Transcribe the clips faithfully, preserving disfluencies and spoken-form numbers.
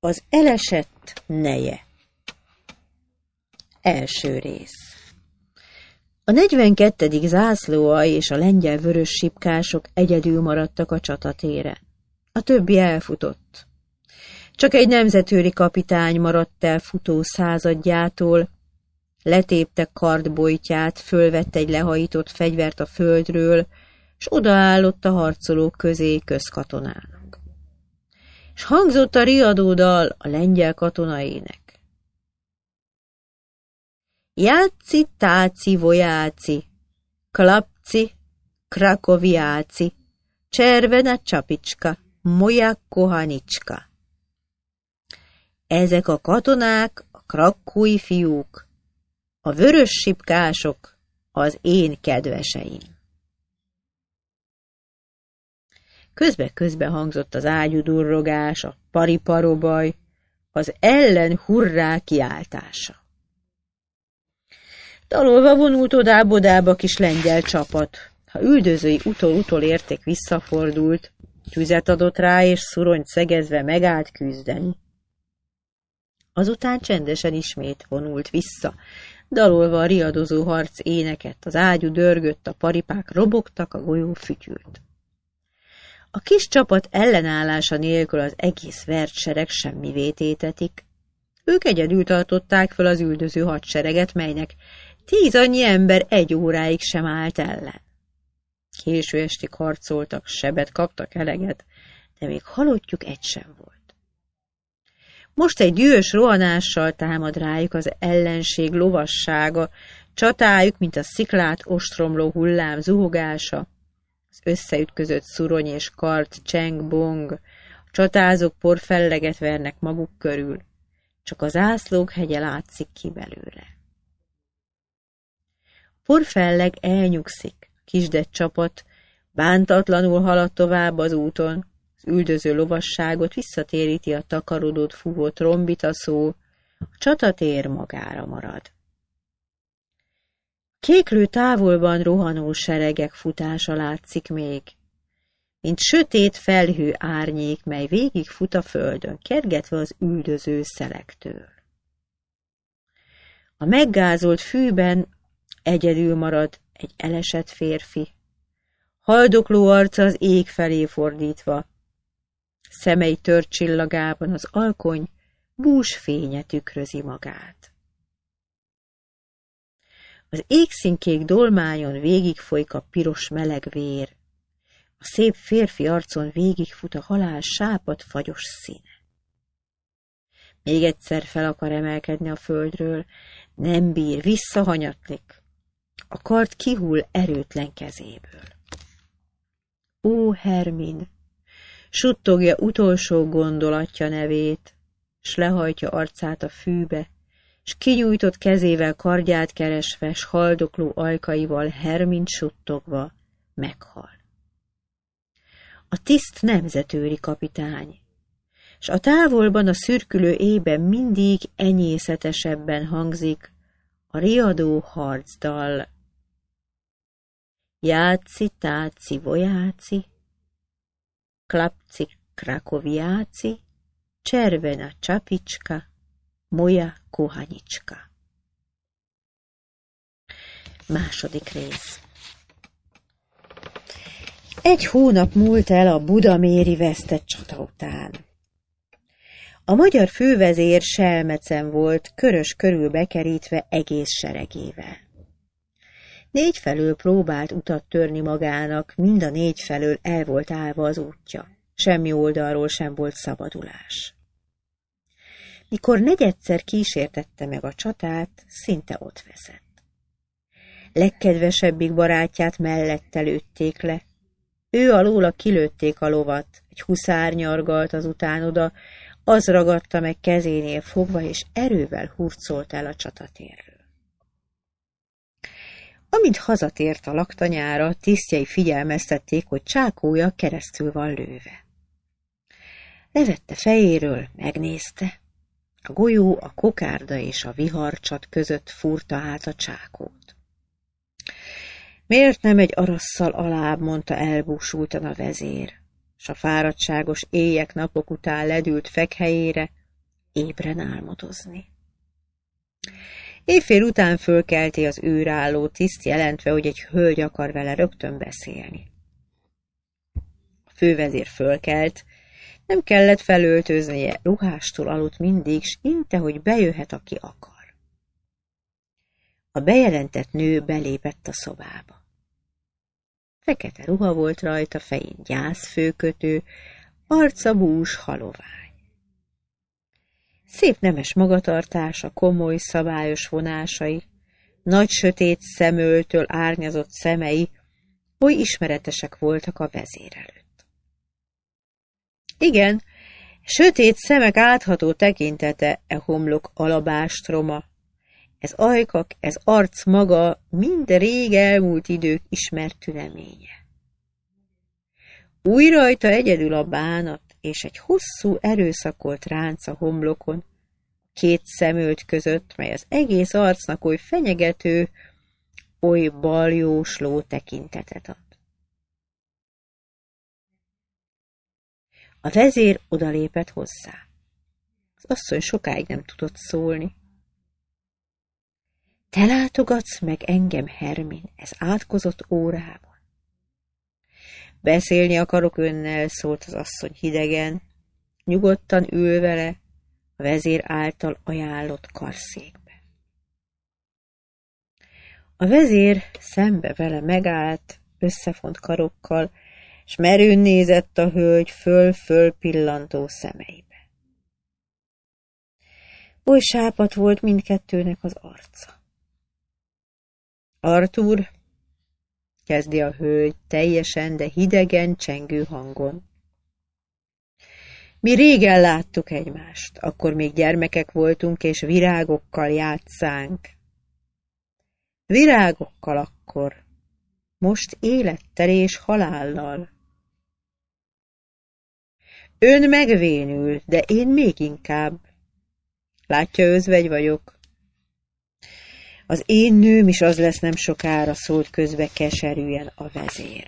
Az elesett neje. Első rész. A negyvenkettedik zászlóalj és a lengyel vörös sipkások egyedül maradtak a csatatéren. A többi elfutott. Csak egy nemzetőri kapitány maradt el futó századjától, letépte kardbojtját, fölvett egy lehajított fegyvert a földről, s odaállott a harcolók közé közkatonának. És hangzott a riadódal, a lengyel katonaének. Játszi, táci, vojáci, klapci, krakoviáci, cservena csapicska, moja kohanicska. Ezek a katonák, a krakkói fiúk, a vörös sipkások, az én kedveseim. Közbe-közbe hangzott az ágyudurrogás, a pariparobaj, az ellen hurrá kiáltása. Dalolva vonult odább-odább kis lengyel csapat. Ha üldözői utol-utol érték, visszafordult, tüzet adott rá, és szuronyt szegezve megállt küzdeni. Azután csendesen ismét vonult vissza, dalolva a riadozó harc éneket, az ágyú dörgött, a paripák robogtak, a golyó fütyült. A kis csapat ellenállása nélkül az egész vert sereg semmivé tétetik. Ők egyedül tartották fel az üldöző hadsereget, melynek tíz annyi ember egy óráig sem állt ellen. Késő estig harcoltak, sebet kaptak eleget, de még halottjuk egy sem volt. Most egy dühös rohanással támad rájuk az ellenség lovassága, csatájuk, mint a sziklát ostromló hullám zuhogása, az összeütközött szurony és kard cseng-bong, a csatázók porfelleget vernek maguk körül, csak az zászlók hegye látszik ki belőle. A porfelleg elnyugszik, a kisdett csapat bántatlanul halad tovább az úton, az üldöző lovasságot visszatéríti a takarodott fúvó trombitaszó, a csatatér magára marad. Kéklő távolban rohanó seregek futása látszik még, mint sötét felhő árnyék, mely végig fut a földön, kergetve az üldöző szelektől. A meggázolt fűben egyedül marad egy elesett férfi, haldokló arca az ég felé fordítva, szemei tört csillagában az alkony bús fénye tükrözi magát. Az égszínkék dolmányon végigfolyik a piros meleg vér, a szép férfi arcon végigfut a halál sápadt fagyos színe. Még egyszer fel akar emelkedni a földről, nem bír, visszahanyatlik. A kard kihull erőtlen kezéből. Ó, Hermin! Suttogja utolsó gondolatja nevét, s lehajtja arcát a fűbe, s kinyújtott kezével kardját keresve, s haldokló ajkaival Hermint suttogva meghal. A tiszt nemzetőri kapitány, s a távolban a szürkülő éjben mindig enyészetesebben hangzik a riadó harcdal. Játszi, táci, vojáci, klapci, krakoviáci, cservena csapicska, moja kohanicska. Második rész. Egy hónap múlt el a budaméri vesztett csata után. A magyar fővezér Selmecen volt, körös körül bekerítve egész seregével. Négy felől próbált utat törni magának, mind a négy felől el volt állva az útja. Semmi oldalról sem volt szabadulás. Mikor negyedszer kísértette meg a csatát, szinte ott veszett. Legkedvesebbik barátját mellette lőtték le. Ő alóla kilőtték a lovat, egy huszár nyargalt azután oda, az ragadta meg kezénél fogva, és erővel hurcolt el a csatatérről. Amint hazatért a laktanyára, tisztjei figyelmeztették, hogy csákója keresztül van lőve. Levette fejéről, megnézte. A golyó, a kokárda és a viharcsat között fúrta át a csákót. Miért nem egy arasszal alább, mondta elbúsultan a vezér, s a fáradtságos éjek napok után ledült fekhelyére, ébren álmodozni. Éjfél után fölkelti az őrálló tiszt, jelentve, hogy egy hölgy akar vele rögtön beszélni. A fővezér fölkelt, nem kellett felöltöznie, ruhástól aludt mindig, s inte, hogy bejöhet, aki akar. A bejelentett nő belépett a szobába. Fekete ruha volt rajta, fején gyászfőkötő, arca bús halovány. Szép nemes magatartása, komoly, szabályos vonásai, nagy sötét szemöltől árnyazott szemei oly ismeretesek voltak a vezér előtt. Igen, sötét szemek átható tekintete, e homlok alabástroma, ez ajkak, ez arc maga mind rég elmúlt idők ismert tüneménye. Új rajta egyedül a bánat, és egy hosszú, erőszakolt ránc a homlokon, két szemölt között, mely az egész arcnak oly fenyegető, oly baljósló tekintetet ad. A vezér odalépett hozzá. Az asszony sokáig nem tudott szólni. Te látogatsz meg engem, Hermin, ez átkozott órában. Beszélni akarok önnel, szólt az asszony hidegen, nyugodtan ül vele a vezér által ajánlott karszékbe. A vezér szembe vele megállt, összefont karokkal, s merőn nézett a hölgy föl-föl pillantó szemeibe. Oly sápadt volt mindkettőnek az arca. Artúr, kezdi a hölgy teljesen, de hidegen, csengő hangon. Mi régen láttuk egymást, akkor még gyermekek voltunk, és virágokkal játszánk. Virágokkal akkor, most élettel és halállal. Ön megvénül, de én még inkább. Látja, özvegy vagyok. Az én nőm is az lesz nem sokára, szólt közbe keserűen a vezér.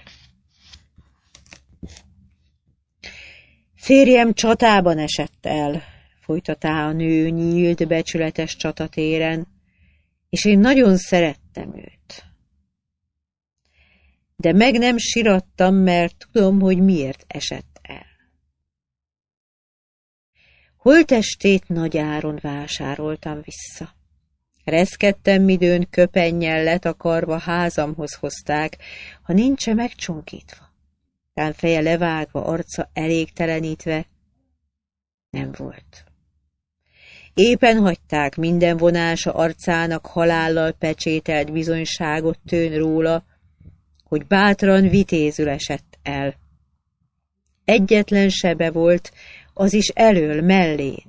Férjem csatában esett el, folytatá a nő nyílt, becsületes csatatéren, és én nagyon szerettem őt. De meg nem sirattam, mert tudom, hogy miért esett el. Holttestét nagy áron vásároltam vissza. Reszkedtem, midőn köpennyel letakarva házamhoz hozták, ha nincse megcsonkítva. Tán feje levágva, arca elégtelenítve, nem volt. Éppen hagyták, minden vonása arcának halállal pecsételt bizonyságot tőn róla, hogy bátran vitézül esett el. Egyetlen sebe volt, az is elől, mellén.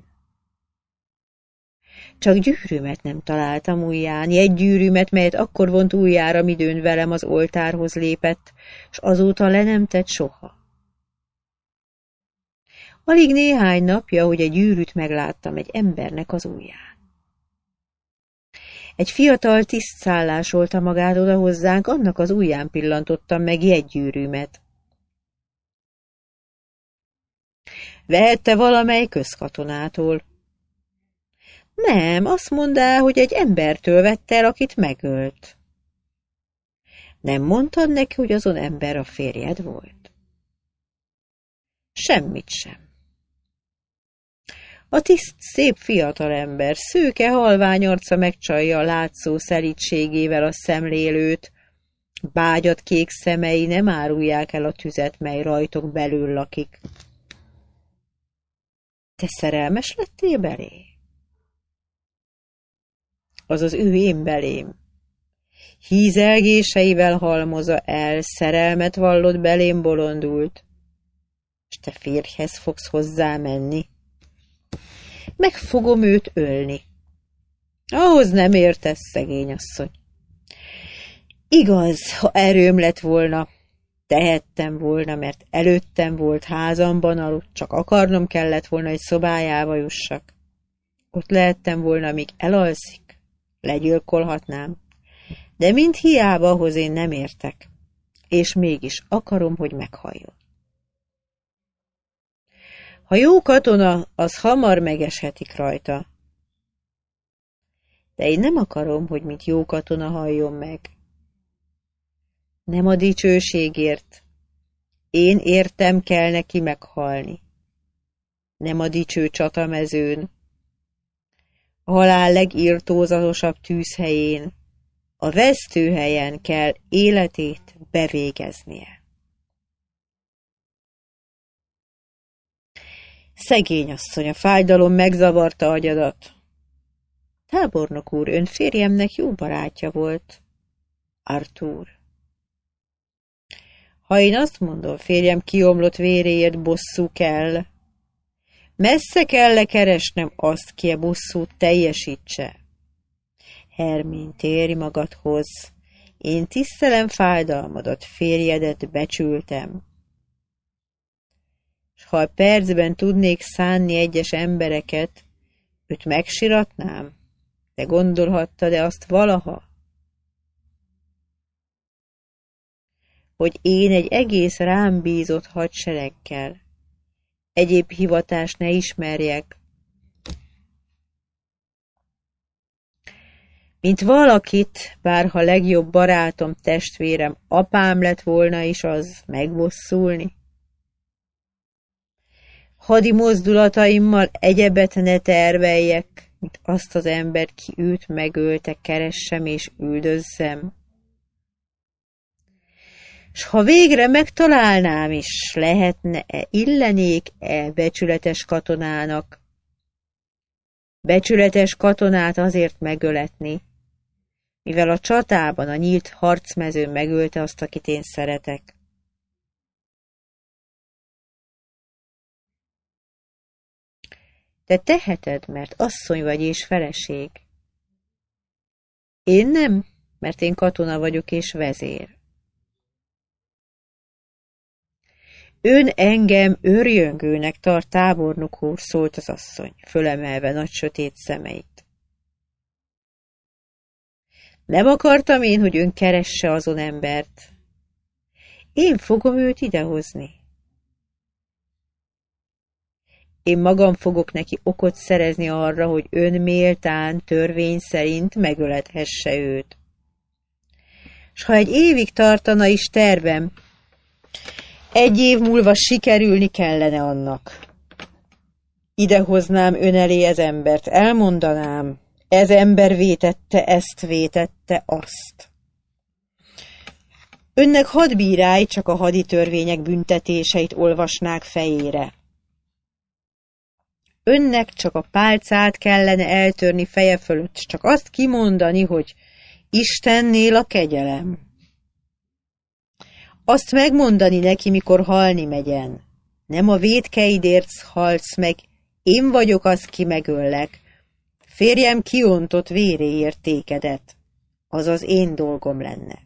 Csak gyűrűmet nem találtam ujján, jegygyűrűmet, melyet akkor vont ujjára, midőn velem az oltárhoz lépett, s azóta le nem tett soha. Alig néhány napja, hogy egy gyűrűt megláttam egy embernek az ujján. Egy fiatal tiszt szállásolta magát oda hozzánk, annak az ujján pillantottam meg jegygyűrűmet. Vehette valamely közkatonától. Nem, azt mondá, hogy egy embertől vette el, akit megölt. Nem mondtad neki, hogy azon ember a férjed volt? Semmit sem. A tiszt szép fiatal ember, szőke halvány arca megcsalja a látszó szelídségével a szemlélőt, bágyat kék szemei nem árulják el a tüzet, mely rajtok belül lakik. Te szerelmes lettél belé? Az az ő én belém. Hízelgéseivel halmoza el, szerelmet vallott belém bolondult. És te férjhez fogsz hozzá menni? Meg fogom őt ölni. Ahhoz nem értesz, szegény asszony. Igaz, ha erőm lett volna, tehettem volna, mert előttem volt házamban aludt, csak akarnom kellett volna, hogy szobájába jussak. Ott lehettem volna, míg elalszik, legyilkolhatnám, de mind hiába ahhoz én nem értek, és mégis akarom, hogy meghalljon. Ha jó katona, az hamar megeshetik rajta. De én nem akarom, hogy mint jó katona halljon meg. Nem a dicsőségért. Én értem kell neki meghalni. Nem a dicső csatamezőn. A halál legirtózatosabb tűzhelyén, a vesztőhelyen kell életét bevégeznie. Szegény asszony, a fájdalom megzavarta agyadat. Tábornok úr, ön férjemnek jó barátja volt, Arthur. Ha én azt mondom, férjem kiomlott véréért bosszú kell, messze kell keresnem azt, ki a bosszút teljesítse. Hermin, térj magadhoz, én tisztelem fájdalmadat, férjedet becsültem. S ha a percben tudnék szánni egyes embereket, őt megsiratnám, de gondolhattad-e azt valaha? Hogy én egy egész rám bízott hadsereggel, egyéb hivatást ne ismerjek, mint valakit, bárha legjobb barátom, testvérem, apám lett volna is az megbosszulni. Hadi mozdulataimmal egyebet ne terveljek, mint azt az embert, ki őt megölte, keressem és üldözzem. S ha végre megtalálnám is, lehetne-e, illenék-e becsületes katonának? Becsületes katonát azért megöletni, mivel a csatában, a nyílt harcmezőn megölte azt, akit én szeretek. Te teheted, mert asszony vagy és feleség. Én nem, mert én katona vagyok és vezér. Ön engem őrjöngőnek tart, tábornok úr, szólt az asszony, fölemelve nagy sötét szemeit. Nem akartam én, hogy ön keresse azon embert. Én fogom őt idehozni. Én magam fogok neki okot szerezni arra, hogy ön méltán, törvény szerint megölethesse őt. S ha egy évig tartana is tervem, egy év múlva sikerülni kellene annak. Idehoznám ön elé ez embert, elmondanám, ez ember vétette ezt, vétette azt. Önnek hadbírái csak a hadi törvények büntetéseit olvasnák fejére. Önnek csak a pálcát kellene eltörni feje fölött, csak azt kimondani, hogy Istennél a kegyelem. Azt megmondani neki, mikor halni megyen. Nem a vétkeidért halsz meg, én vagyok az, ki megöllek. Férjem kiontott véréért tékedet. Az az én dolgom lenne.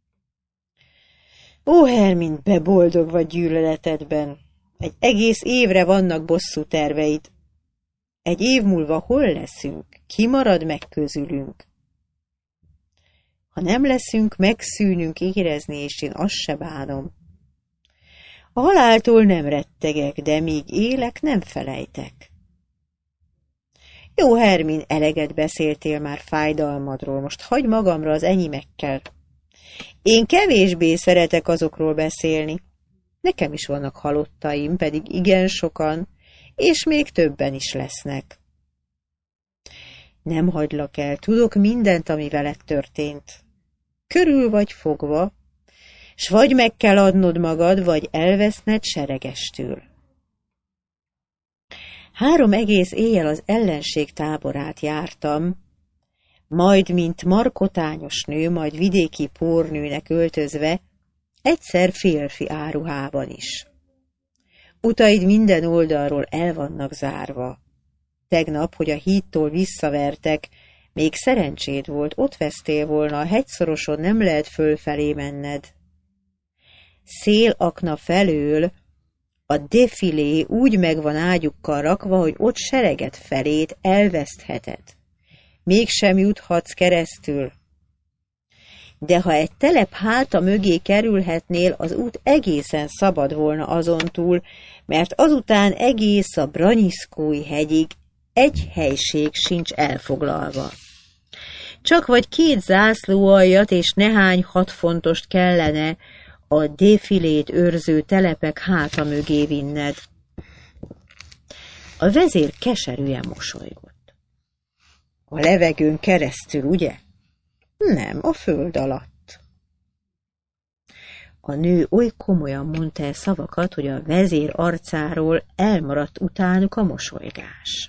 Ó, Hermin, beboldog vagy gyűlöletedben. Egy egész évre vannak bosszú terveid. Egy év múlva hol leszünk? Ki marad meg közülünk? Ha nem leszünk, megszűnünk érezni, és én azt se bánom. A haláltól nem rettegek, de míg élek, nem felejtek. Jó, Hermin, eleget beszéltél már fájdalmadról, most hagyd magamra az enyémekkel. Én kevésbé szeretek azokról beszélni. Nekem is vannak halottaim, pedig igen sokan, és még többen is lesznek. Nem hagylak el, tudok mindent, ami veled történt. Körül vagy fogva, s vagy meg kell adnod magad, vagy elveszned seregestül. Három egész éjjel az ellenség táborát jártam, majd, mint markotányos nő, majd vidéki pórnőnek öltözve, egyszer férfi áruhában is. Utaid minden oldalról el vannak zárva. Tegnap, hogy a hídtól visszavertek, még szerencséd volt, ott vesztél volna, a hegyszoroson nem lehet fölfelé menned. Szélakna felől a defilé úgy megvan ágyukkal rakva, hogy ott sereget felét elvesztheted. Mégsem juthatsz keresztül. de ha egy telep háta mögé kerülhetnél, az út egészen szabad volna azon túl, mert azután egész a Branyiszkói hegyig egy helység sincs elfoglalva. Csak vagy két zászlóaljat és nehány hatfontost kellene a défilét őrző telepek háta mögé vinned. A vezér keserűen mosolygott. A levegőn keresztül, ugye? Nem, a föld alatt. A nő oly komolyan mondta el szavakat, hogy a vezér arcáról elmaradt utánuk a mosolygás.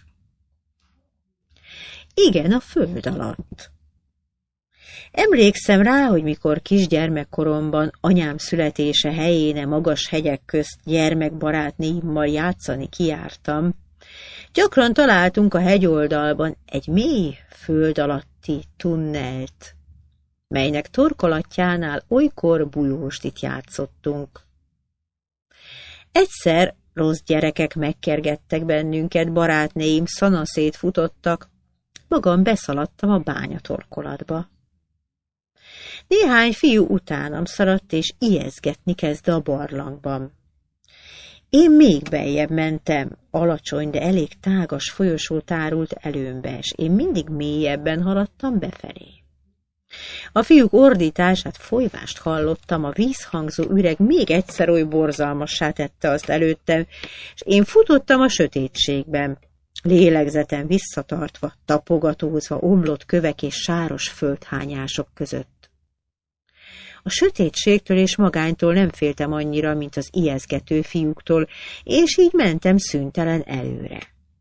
Igen, a föld alatt. Emlékszem rá, hogy mikor kisgyermekkoromban anyám születése helyén a magas hegyek közt gyermekbarátnéimmal játszani kijártam, gyakran találtunk a hegyoldalban egy mély föld alatti tunnelt, melynek torkolatjánál olykor bujóstit játszottunk. Egyszer rossz gyerekek megkergettek bennünket, barátnéim szanaszét futottak, magam beszaladtam a bányatorkolatba. Néhány fiú utánam szaladt, és ijeszgetni kezdte a barlangban. Én még beljebb mentem, alacsony, de elég tágas folyosó tárult előmbe, és én mindig mélyebben haladtam befelé. A fiúk ordítását, folyvást hallottam, a vízhangzó üreg még egyszer oly borzalmassá tette azt előttem, és én futottam a sötétségben, lélegzetem visszatartva, tapogatózva omlott kövek és sáros földhányások között. A sötétségtől és magánytól nem féltem annyira, mint az ijeszgető fiúktól, és így mentem szüntelen előre.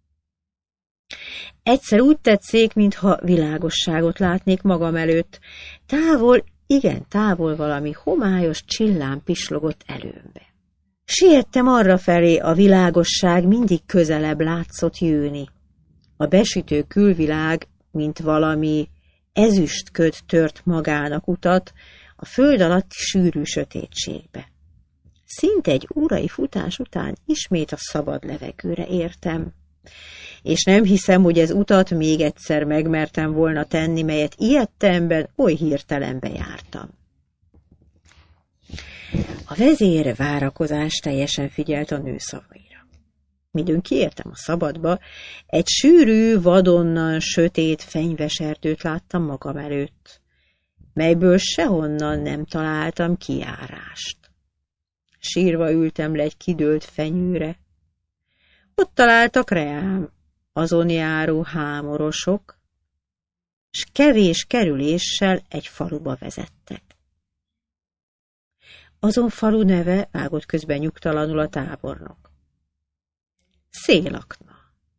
Egyszer úgy tetszék, mintha világosságot látnék magam előtt. Távol, igen távol valami homályos csillám pislogott előmbe. Siettem arrafelé, a világosság mindig közelebb látszott jönni. A besütő külvilág, mint valami ezüstköd tört magának utat a föld alatti sűrű sötétségbe. Szinte egy órai futás után ismét a szabad levegőre értem, és nem hiszem, hogy ez utat még egyszer megmertem volna tenni, melyet ilyettemben oly hirtelen bejártam. A vezér várakozás teljesen figyelt a nő szavaira. Midőn kiértem a szabadba, egy sűrű, vadonnan sötét fenyves erdőt láttam magam előtt, melyből sehonnan nem találtam kijárást. Sírva ültem le egy kidőlt fenyőre. Ott találtak reám, azon járó hámorosok, s kevés kerüléssel egy faluba vezettek. Azon falu neve, vágott közben nyugtalanul a tábornok. Szélakna.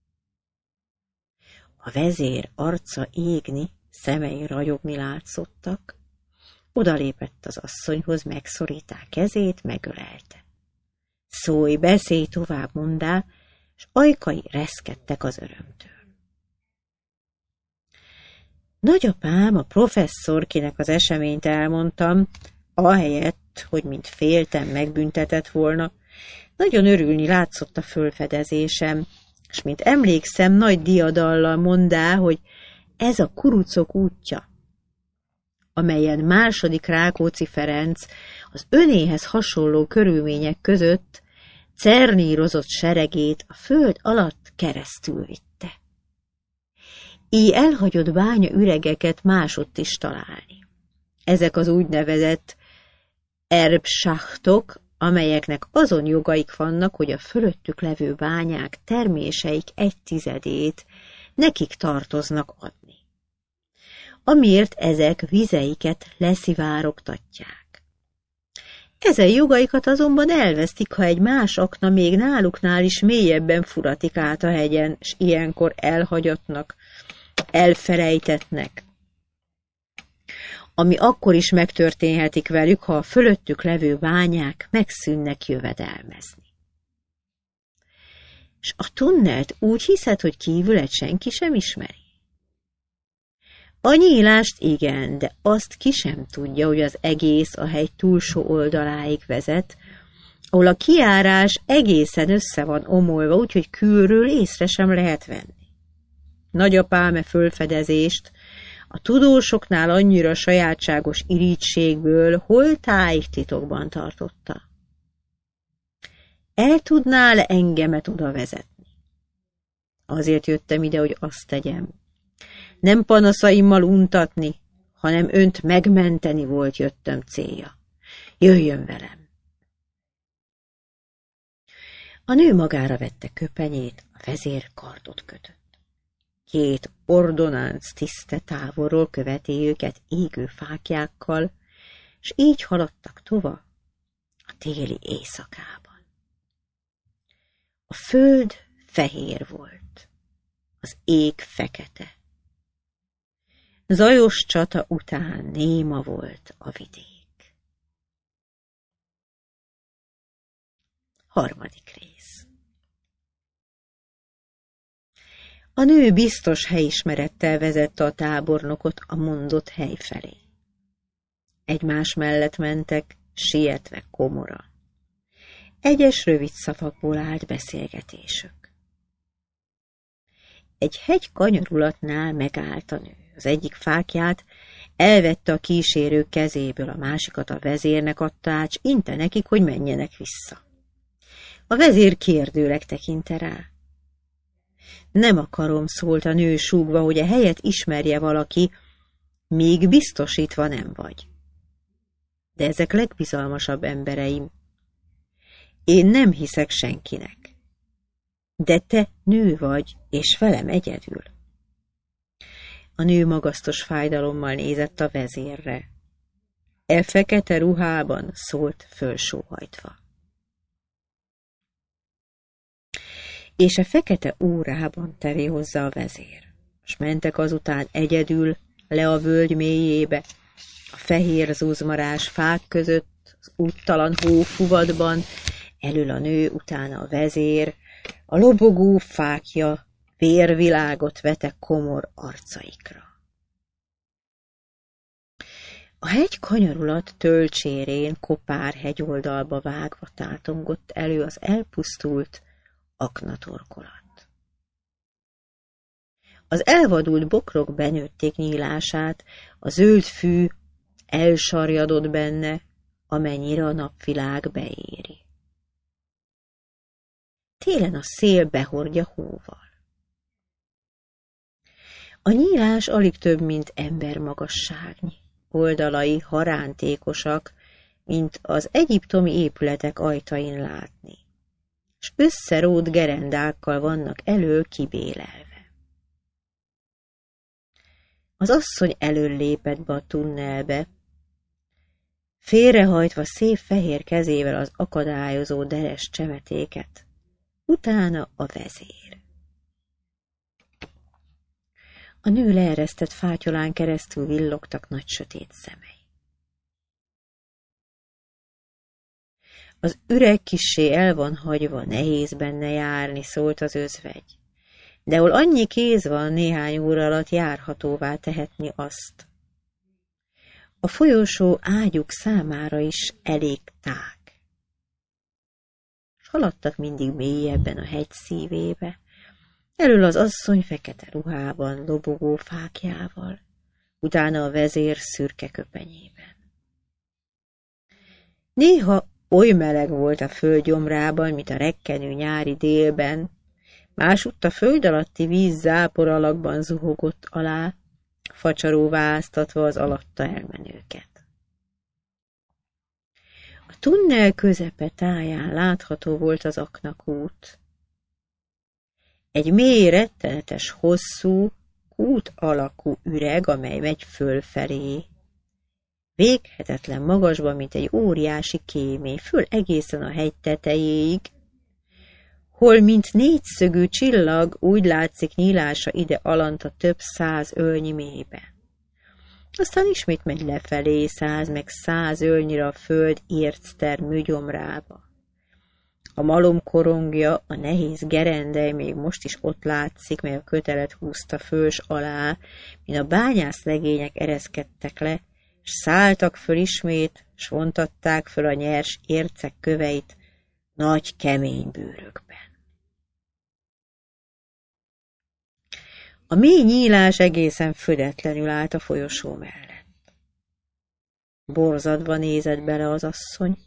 A vezér arca égni, szemei ragyogni látszottak. Odalépett az asszonyhoz, megszorítá kezét, megölelte. Szólj, beszélj tovább, mondá, s ajkai reszkedtek az örömtől. Nagyapám, a professzor, kinek az eseményt elmondtam, ahelyett, hogy mint féltem, megbüntetett volna, nagyon örülni látszott a fölfedezésem, és mint emlékszem, nagy diadallal mondá, hogy ez a kurucok útja, amelyen második Rákóczi Ferenc az önéhez hasonló körülmények között cernírozott seregét a föld alatt keresztül vitte. Így elhagyott bánya üregeket másutt is találni. Ezek az úgynevezett erbschachtok, amelyeknek azon jogaik vannak, hogy a fölöttük levő bányák terméseik egy tizedét nekik tartoznak adni, amiért ezek vizeiket leszivárogtatják. Ezen jogaikat azonban elvesztik, ha egy más akna még náluknál is mélyebben furatik át a hegyen, s ilyenkor elhagyatnak, elfelejtetnek, ami akkor is megtörténhetik velük, ha a fölöttük levő bányák megszűnnek jövedelmezni. És a tunnelt úgy hiszed, hogy kívület senki sem ismeri? A nyílást igen, de azt ki sem tudja, hogy az egész a hegy túlsó oldaláig vezet, ahol a kijárás egészen össze van omolva, úgyhogy külről észre sem lehet venni. Nagyapám e fölfedezést A tudósoknál annyira sajátságos irítségből hol tájtitokban tartotta. El tudnál engemet oda vezetni? Azért jöttem ide, hogy azt tegyem. Nem panaszaimmal untatni, hanem önt megmenteni volt jöttem célja. Jöjjön velem! A nő magára vette köpenyét, a vezér kardot kötött. Két ordonánc tiszte távolról követi őket égő fáklyákkal, s így haladtak tova a téli éjszakában. A föld fehér volt, az ég fekete. Zajos csata után néma volt a vidék. Harmadik rész. A nő biztos helyismerettel vezette a tábornokot a mondott hely felé. Egymás mellett mentek, sietve komoran. Egyes rövid szavakból állt beszélgetésük. Egy hegy kanyarulatnál megállt a nő. Az egyik fáklyát elvette a kísérők kezéből, a másikat a vezérnek adta át, s inte nekik, hogy menjenek vissza. A vezér kérdőleg tekinte rá. Nem akarom, szólt a nő súgva, hogy a helyet ismerje valaki, még biztosítva nem vagy. De ezek legbizalmasabb embereim. Én nem hiszek senkinek. De te nő vagy, és velem egyedül. A nő magasztos fájdalommal nézett a vezérre. E fekete ruhában szólt fölsóhajtva. És a fekete órában tevé hozzá a vezér, s mentek azután egyedül le a völgy mélyébe, a fehér zuzmarás fák között, az úttalan hófuvadban, elől a nő, utána a vezér, a lobogó fákja vérvilágot vete komor arcaikra. A hegy kanyarulat tölcsérén kopár hegyoldalba vágva tátongott elő az elpusztult aknatorkolat. Az elvadult bokrok benőtték nyílását, a zöld fű elsarjadott benne, amennyire a napvilág beéri. Télen a szél behordja hóval. A nyílás alig több, mint embermagasságnyi. Oldalai harántékosak, mint az egyiptomi épületek ajtain látni, s összerót gerendákkal vannak elől kibélelve. Az asszony elől lépett be a tunnelbe, félrehajtva szép fehér kezével az akadályozó deres csemetéket, utána a vezér. A nő leeresztett fátyolán keresztül villogtak nagy sötét szemei. Az üreg kissé el van hagyva, nehéz benne járni, szólt az özvegy, de hol annyi kéz van, néhány óra alatt járhatóvá tehetni azt. A folyosó ágyuk számára is elég tág. S haladtak mindig mélyebben a hegy szívébe, elől az asszony fekete ruhában, lobogó fákjával, utána a vezér szürke köpenyében. Néha oly meleg volt a föld gyomrában, mint a rekkenő nyári délben, másutt a föld alatti víz zápor alakban zuhogott alá, facsaróvá áztatva az alatta elmenőket. A tunnel közepe táján látható volt az aknakút. Egy mély, rettenetes, hosszú, kút alakú üreg, amely megy fölfelé. Véghetetlen magasban, mint egy óriási kémély, föl egészen a hegy tetejéig, hol mint négyszögű csillag úgy látszik nyílása ide alanta több száz ölnyi mélybe. Aztán ismét megy lefelé száz meg száz ölnyire a föld érctermű gyomrába. A malom korongja, a nehéz gerendely még most is ott látszik, mely a kötelet húzta föl s alá, mint a bányász legények ereszkedtek le, s szálltak föl ismét, s vontatták föl a nyers ércek köveit nagy kemény bőrökben. A mély nyílás egészen födetlenül állt a folyosó mellett. Borzadva nézett bele az asszony.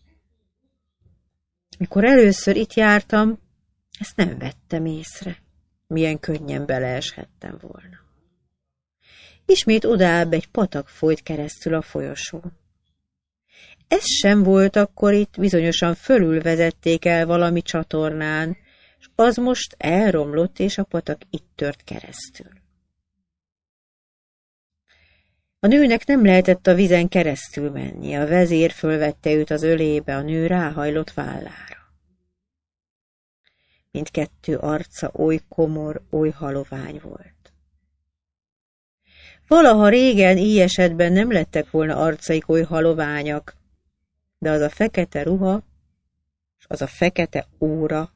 Mikor először itt jártam, ezt nem vettem észre. Milyen könnyen beleeshettem volna. Ismét odább egy patak folyt keresztül a folyosón. Ez sem volt akkor itt, bizonyosan fölülvezették el valami csatornán, és az most elromlott, és a patak itt tört keresztül. A nőnek nem lehetett a vízen keresztül menni, a vezér fölvette őt az ölébe, a nő ráhajlott vállára. Mindkettő arca oly komor, oly halovány volt. Valaha régen így esetben nem lettek volna arcaik oly haloványak, de az a fekete ruha, és az a fekete óra.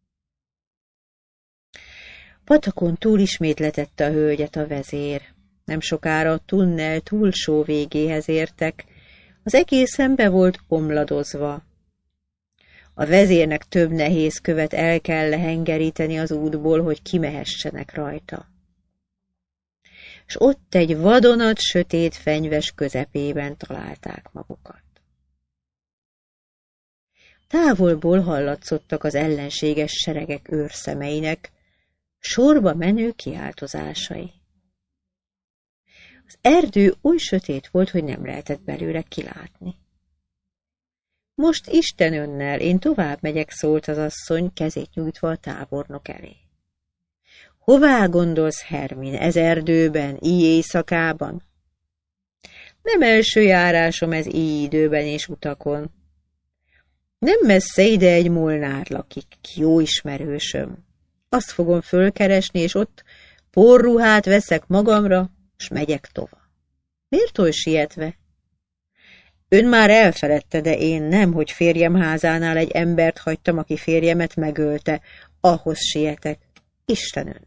Patakon túl ismét letette a hölgyet a vezér. Nem sokára a tunnel túlsó végéhez értek, az egészen be volt omladozva. A vezérnek több nehéz követ el kell lehengeríteni az útból, hogy kimehessenek rajta. És ott egy vadonat sötét fenyves közepében találták magukat. Távolból hallatszottak az ellenséges seregek őrszemeinek sorba menő kiáltozásai. Az erdő oly sötét volt, hogy nem lehetett belőle kilátni. Most Isten önnel, én tovább megyek, szólt az asszony, kezét nyújtva a tábornok elé. Hová gondolsz, Hermin, ez erdőben, így éjszakában? Nem első járásom ez így időben és utakon. Nem messze ide egy molnár lakik, jó ismerősöm. Azt fogom fölkeresni, és ott porruhát veszek magamra, s megyek tova. Miért oly sietve? Ön már elfeledte, de én nem, hogy férjem házánál egy embert hagytam, aki férjemet megölte. Ahhoz sietek. Isten önnel.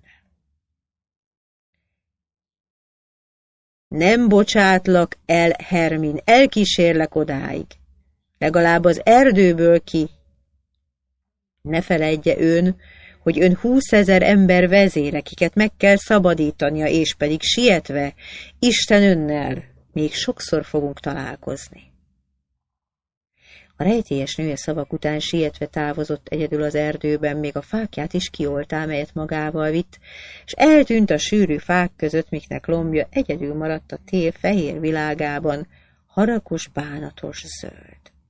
Nem bocsátlak el, Hermin, elkísérlek odáig. Legalább az erdőből ki. Ne feledje ön, hogy ön húszezer ember vezére, akiket meg kell szabadítania, és pedig sietve, Isten önnel, még sokszor fogunk találkozni. A rejtélyes nője szavak után sietve távozott egyedül az erdőben, még a fákját is kioltá, melyet magával vitt, és eltűnt a sűrű fák között, miknek lombja egyedül maradt a tél fehér világában, haragos, bánatos zöld.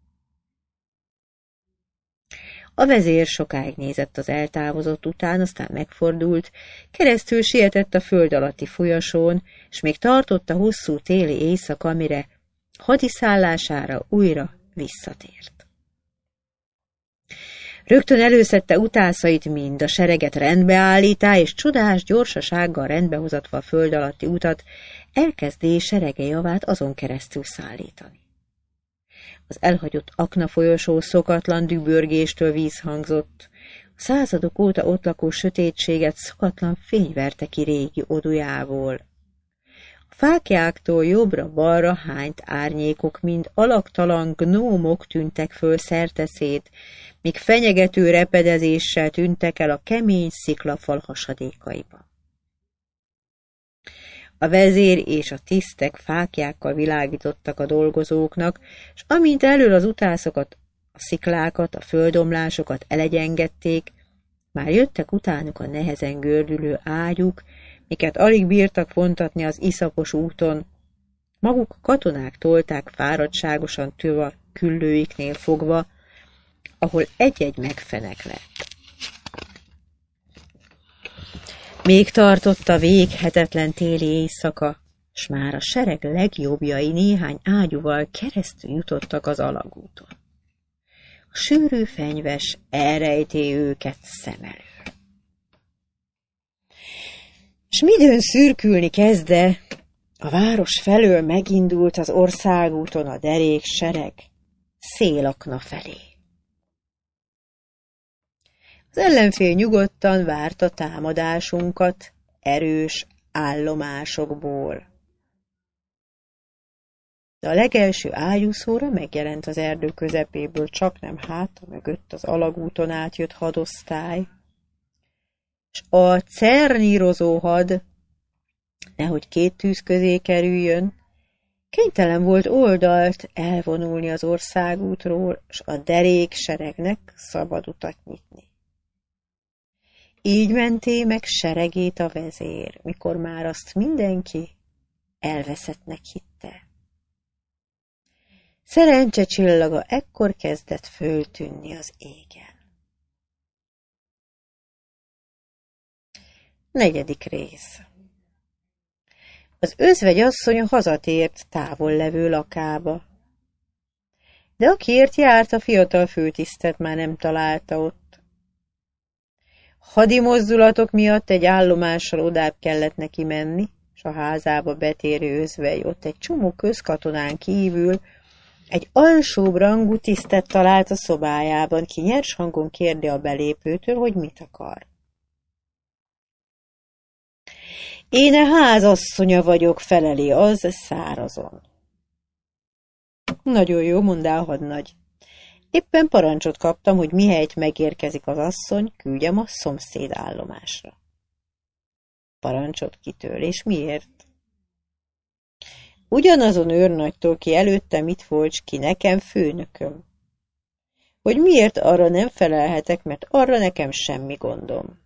A vezér sokáig nézett az eltávozott után, aztán megfordult, keresztül sietett a föld alatti folyosón, és még tartott a hosszú téli éjszaka, mire hadiszállására újra visszatért. Rögtön előszedte utászait mind, a sereget rendbeállítá, és csodás gyorsasággal rendbehozatva a föld alatti utat, elkezdé serege javát azon keresztül szállítani. Az elhagyott akna folyosó szokatlan dübörgéstől vízhangzott, a századok óta ott lakó sötétséget szokatlan fény verte ki régi odujából. A fáklyáktól jobbra-balra hányt árnyékok, mind alaktalan gnómok tűntek föl szerteszét, míg fenyegető repedezéssel tűntek el a kemény sziklafal hasadékaiba. A vezér és a tisztek fáklyákkal világítottak a dolgozóknak, és amint elől az utászokat, a sziklákat, a földomlásokat elegyengették, már jöttek utánuk a nehezen gördülő ágyuk, miket alig bírtak vontatni az iszapos úton. Maguk a katonák tolták fáradtságosan tőle küllőiknél fogva, ahol egy-egy megfenek lett. Még tartott a véghetetlen téli éjszaka, s már a sereg legjobbjai néhány ágyúval keresztül jutottak az alagúton. A sűrű fenyves elrejté őket szem elől. S midőn szürkülni kezde, a város felől megindult az országúton a derék sereg, szélakna felé. Az ellenfél nyugodtan várta támadásunkat erős állomásokból. De a legelső ágyúszóra megjelent az erdő közepéből, csaknem háta mögött az alagúton átjött hadosztály, s a cernírozó had nehogy két tűz közé kerüljön, kénytelen volt oldalt elvonulni az országútról, s a derék seregnek szabad utat nyitni. Így menté meg seregét a vezér, mikor már azt mindenki elveszettnek hitte. Szerencse csillaga ekkor kezdett föltűnni az égen. Negyedik rész. Az özvegy asszony hazatért távol levő lakába. De akiért járt, a fiatal főtisztet már nem találta ott. Hadi mozdulatok miatt egy állomással odább kellett neki menni, s a házába betérő özvegy ott egy csomó közkatonán kívül egy alsóbb rangú tisztet talált a szobájában, ki nyers hangon kérdi a belépőtől, hogy mit akar. Én a házasszonya vagyok, feleli az szárazon. Nagyon jó, mondd el, hadnagy. Éppen parancsot kaptam, hogy mihelyt megérkezik az asszony, küldjem a szomszéd állomásra. Parancsot kitől, és miért? Ugyanazon őrnagytól, ki előttem itt volt, s ki nekem főnököm. Hogy miért arra nem felelhetek, mert arra nekem semmi gondom.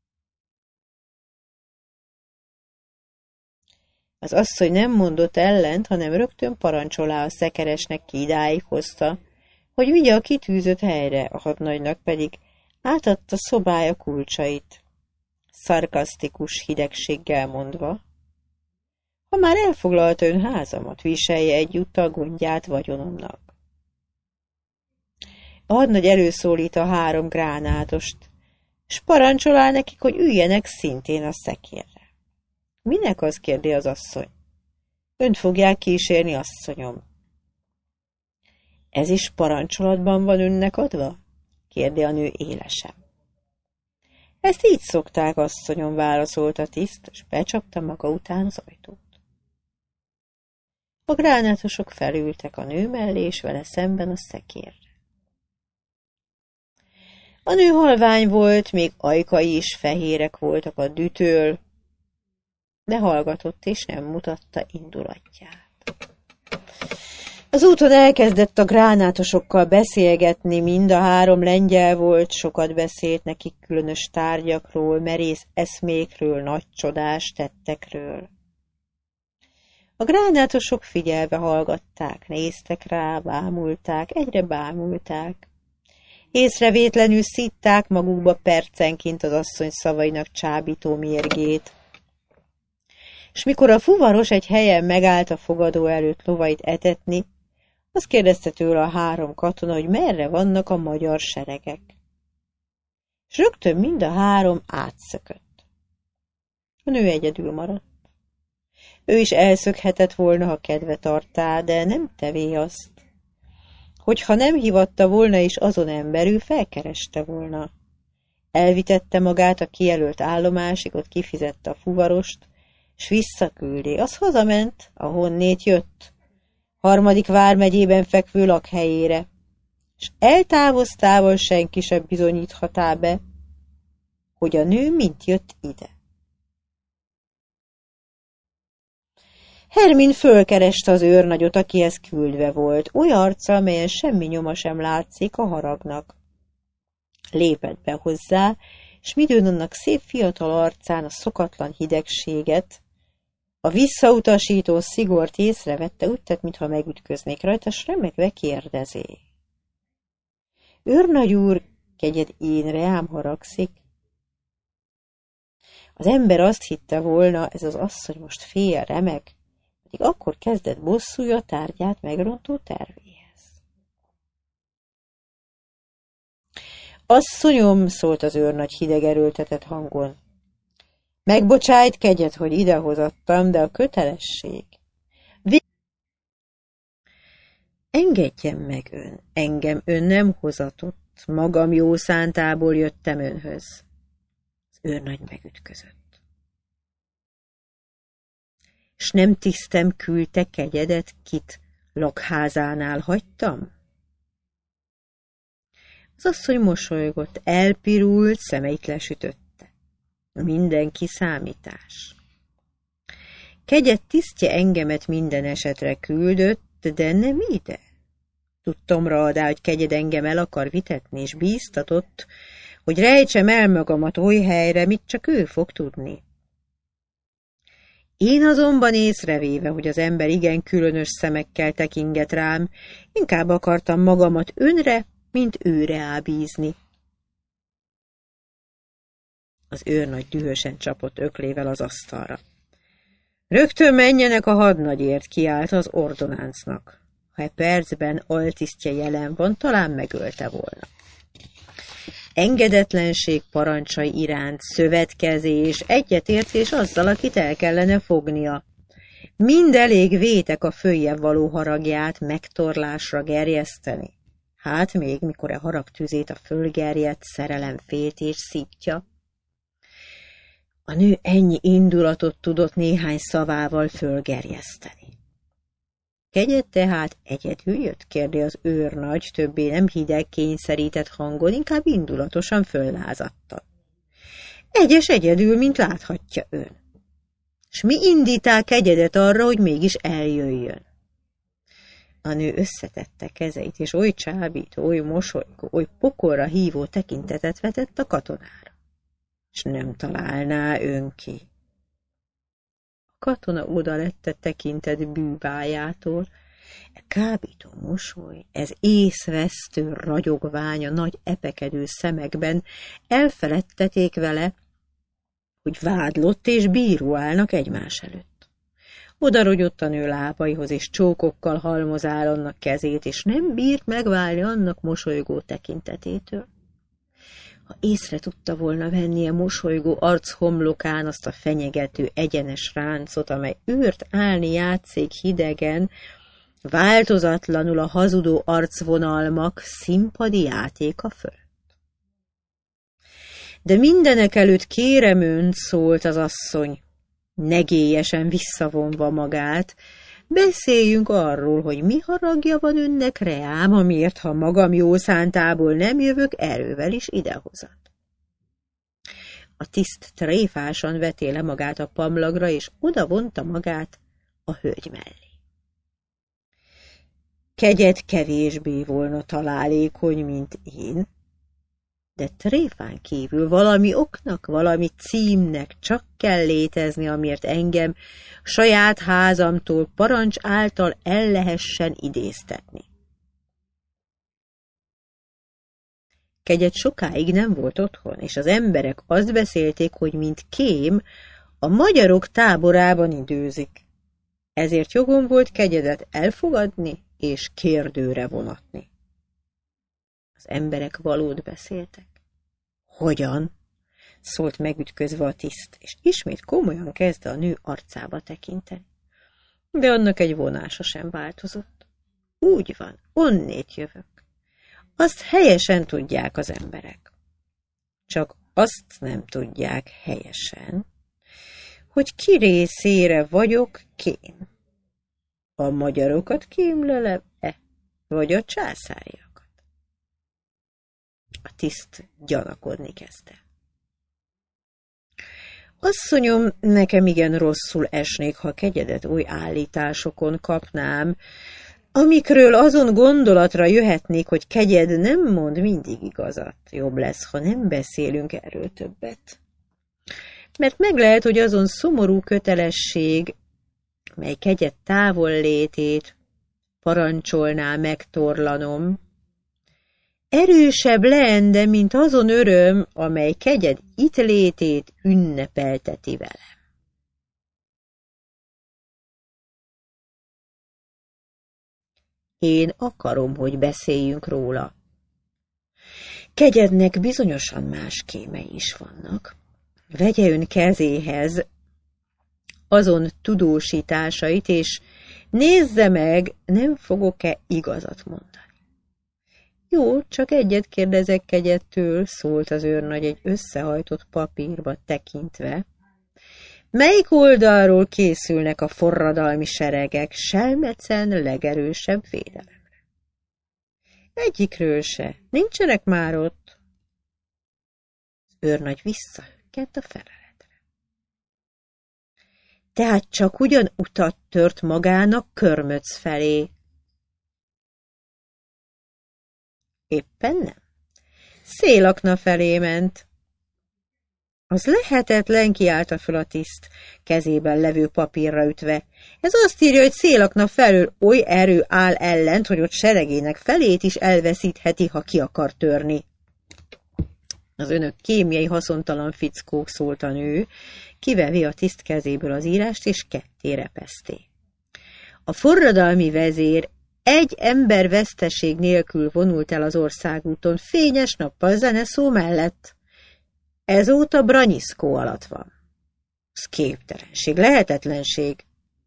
Az asszony nem mondott ellent, hanem rögtön parancsolá a szekeresnek, ki idáig hozta, hogy vigye a kitűzött helyre, a hadnagynak pedig átadta szobája kulcsait, szarkasztikus hidegséggel mondva, ha már elfoglalta ön házamat, viselje egyúttal gondját vagyonomnak. A hadnagy előszólít a három gránátost, s parancsolál nekik, hogy üljenek szintén a szekérre. Minek az, kérdi az asszony? Önt fogják kísérni, asszonyom. Ez is parancsolatban van önnek adva? Kérdi a nő élesen. Ezt így szokták, asszonyom, válaszolt a tiszt, és becsapta maga után az ajtót. A gránátosok felültek a nő mellé, és vele szemben a szekérre. A nő halvány volt, még ajkai is fehérek voltak a dühtől, de hallgatott és nem mutatta indulatját. Az úton elkezdett a gránátosokkal beszélgetni, mind a három lengyel volt, sokat beszélt nekik különös tárgyakról, merész eszmékről, nagy csodás tettekről. A gránátosok figyelve hallgatták, néztek rá, bámulták, egyre bámulták. Észrevétlenül szitták magukba percenként az asszony szavainak csábító mérgét. És mikor a fuvaros egy helyen megállt a fogadó előtt lovait etetni, azt kérdezte tőle a három katona, hogy merre vannak a magyar seregek. És rögtön mind a három átszökött. A nő egyedül maradt. Ő is elszökhetett volna, ha kedve tartá, de nem tevé azt. Hogyha nem hívatta volna is azon ember, ő felkereste volna. Elvitette magát a kijelölt állomásig, ott kifizette a fuvarost, s visszaküldi. Az hazament, ahonnét jött, harmadik vármegyében fekvő lakhelyére, s eltávoztával senki sem bizonyíthatá be, hogy a nő mint jött ide. Hermin fölkereste az őrnagyot, akihez küldve volt, oly arccal, melyen semmi nyoma sem látszik a haragnak. Lépett be hozzá, s midőn annak szép fiatal arcán a szokatlan hidegséget, a visszautasító szigort észrevette, úgy tett, mintha megütköznék rajta, s remegve kérdezi. Őrnagy úr, kegyed én reám haragszik? Az ember azt hitte volna, ez az asszony most fél remeg, pedig akkor kezdett bosszúja a tárgyát megrontó tervéhez. Asszonyom, szólt az őrnagy hideg erőltetett hangon, megbocsájt, kegyed, hogy idehozattam, de a kötelesség. Vé- Engedjen meg ön, engem ön nem hozatott, magam jó szántából jöttem önhöz. Az őrnagy megütközött. S nem tisztem küldte kegyedet, kit lakházánál hagytam? Az asszony mosolygott, elpirult, szemeit lesütötte. Minden kiszámítás. Kegyed tisztje engemet minden esetre küldött, de nem ide. Tudtomra adá, hogy kegyed engem el akar vitetni, és bíztatott, hogy rejtsem el magamat oly helyre, mit csak ő fog tudni. Én azonban észrevéve, hogy az ember igen különös szemekkel tekinget rám, inkább akartam magamat önre, mint őre ábízni. Az őrnagy dühösen csapott öklével az asztalra. Rögtön menjenek a hadnagyért, kiállt az ordonáncnak. Ha egy percben altisztje jelen van, talán megölte volna. Engedetlenség parancsai iránt szövetkezés, egyetértés azzal, akit el kellene fognia. Mind elég vétek a följebb való haragját megtorlásra gerjeszteni. Hát még, mikor a harag tüzét a fölgerjedt szerelem féltés szítja. A nő ennyi indulatot tudott néhány szavával fölgerjeszteni. Kegyed tehát egyedül jött, kérdi az őrnagy, többé nem hideg kényszerített hangon, inkább indulatosan föllázatta. Egyes egyedül, mint láthatja ön. S mi indítál kegyedet arra, hogy mégis eljöjjön? A nő összetette kezeit, és oly csábító, oly mosolygó, oly pokolra hívó tekintetet vetett a katonára. S nem találná ön ki. A katona oda lett tekintet bűvájától, e kábító mosoly, ez észvesztő ragyogvány a nagy epekedő szemekben elfeledteték vele, hogy vádlott és bíró állnak egymás előtt. Odarogyott a nő lábaihoz, és csókokkal halmozál annak kezét, és nem bírt megválni annak mosolygó tekintetétől. Ha észre tudta volna venni a mosolygó arc homlokán azt a fenyegető egyenes ráncot, amely űrt állni játszik hidegen, változatlanul a hazudó arcvonalmak színpadi játéka fölött. De mindenekelőtt kérem önt, szólt az asszony, negélyesen visszavonva magát, beszéljünk arról, hogy mi haragja van önnek reám, amiért, ha magam jó szántából nem jövök, erővel is idehozat. A tiszt tréfásan vetéle magát a pamlagra, és odavonta magát a hölgy mellé. Kegyed kevésbé volna találékony, mint én, de tréfán kívül valami oknak, valami címnek csak kell létezni, amiért engem saját házamtól parancs által el lehessen idéztetni. Kegyed sokáig nem volt otthon, és az emberek azt beszélték, hogy mint kém a magyarok táborában időzik. Ezért jogom volt kegyedet elfogadni és kérdőre vonatni. Az emberek valód beszéltek. Hogyan? Szólt megütközve a tiszt, és ismét komolyan kezdte a nő arcába tekinteni. De annak egy vonása sem változott. Úgy van, onnét jövök. Azt helyesen tudják az emberek. Csak azt nem tudják helyesen, hogy ki részére vagyok kém. A magyarokat kémlelem-e, vagy a császáriakat? A tiszt gyanakodni kezdte. Asszonyom, nekem igen rosszul esnék, ha kegyedet oly állításokon kapnám, amikről azon gondolatra jöhetnék, hogy kegyed nem mond mindig igazat. Jobb lesz, ha nem beszélünk erről többet. Mert meg lehet, hogy azon szomorú kötelesség, mely kegyed távollétét parancsolná megtorlanom, erősebb leende, mint azon öröm, amely kegyed itt létét ünnepelteti velem. Én akarom, hogy beszéljünk róla. Kegyednek bizonyosan más kémei is vannak. Vegye ön kezéhez azon tudósításait, és nézze meg, nem fogok-e igazat mondani. Jó, csak egyet kérdezek kegyedtől, szólt az őrnagy egy összehajtott papírba tekintve. Melyik oldalról készülnek a forradalmi seregek Selmecen legerősebb védelemre? Egyikről se, nincsenek már ott. Az őrnagy visszahökkent a feleletre. Tehát csak ugyan utat tört magának Körmöc felé. Éppen nem. Szélakna felé ment. Az lehetetlen, kiállt föl a tiszt, kezében levő papírra ütve. Ez azt írja, hogy Szélakna felől oly erő áll ellent, hogy ott seregének felét is elveszítheti, ha ki akar törni. Az önök kémiai haszontalan fickók, szólt a nő, kivevi a tiszt kezéből az írást, és ketté repeszté. A forradalmi vezér egy ember veszteség nélkül vonult el az országúton, fényes nappal zeneszó mellett. Ezóta Branyiszkó alatt van. Ez képtelenség, lehetetlenség.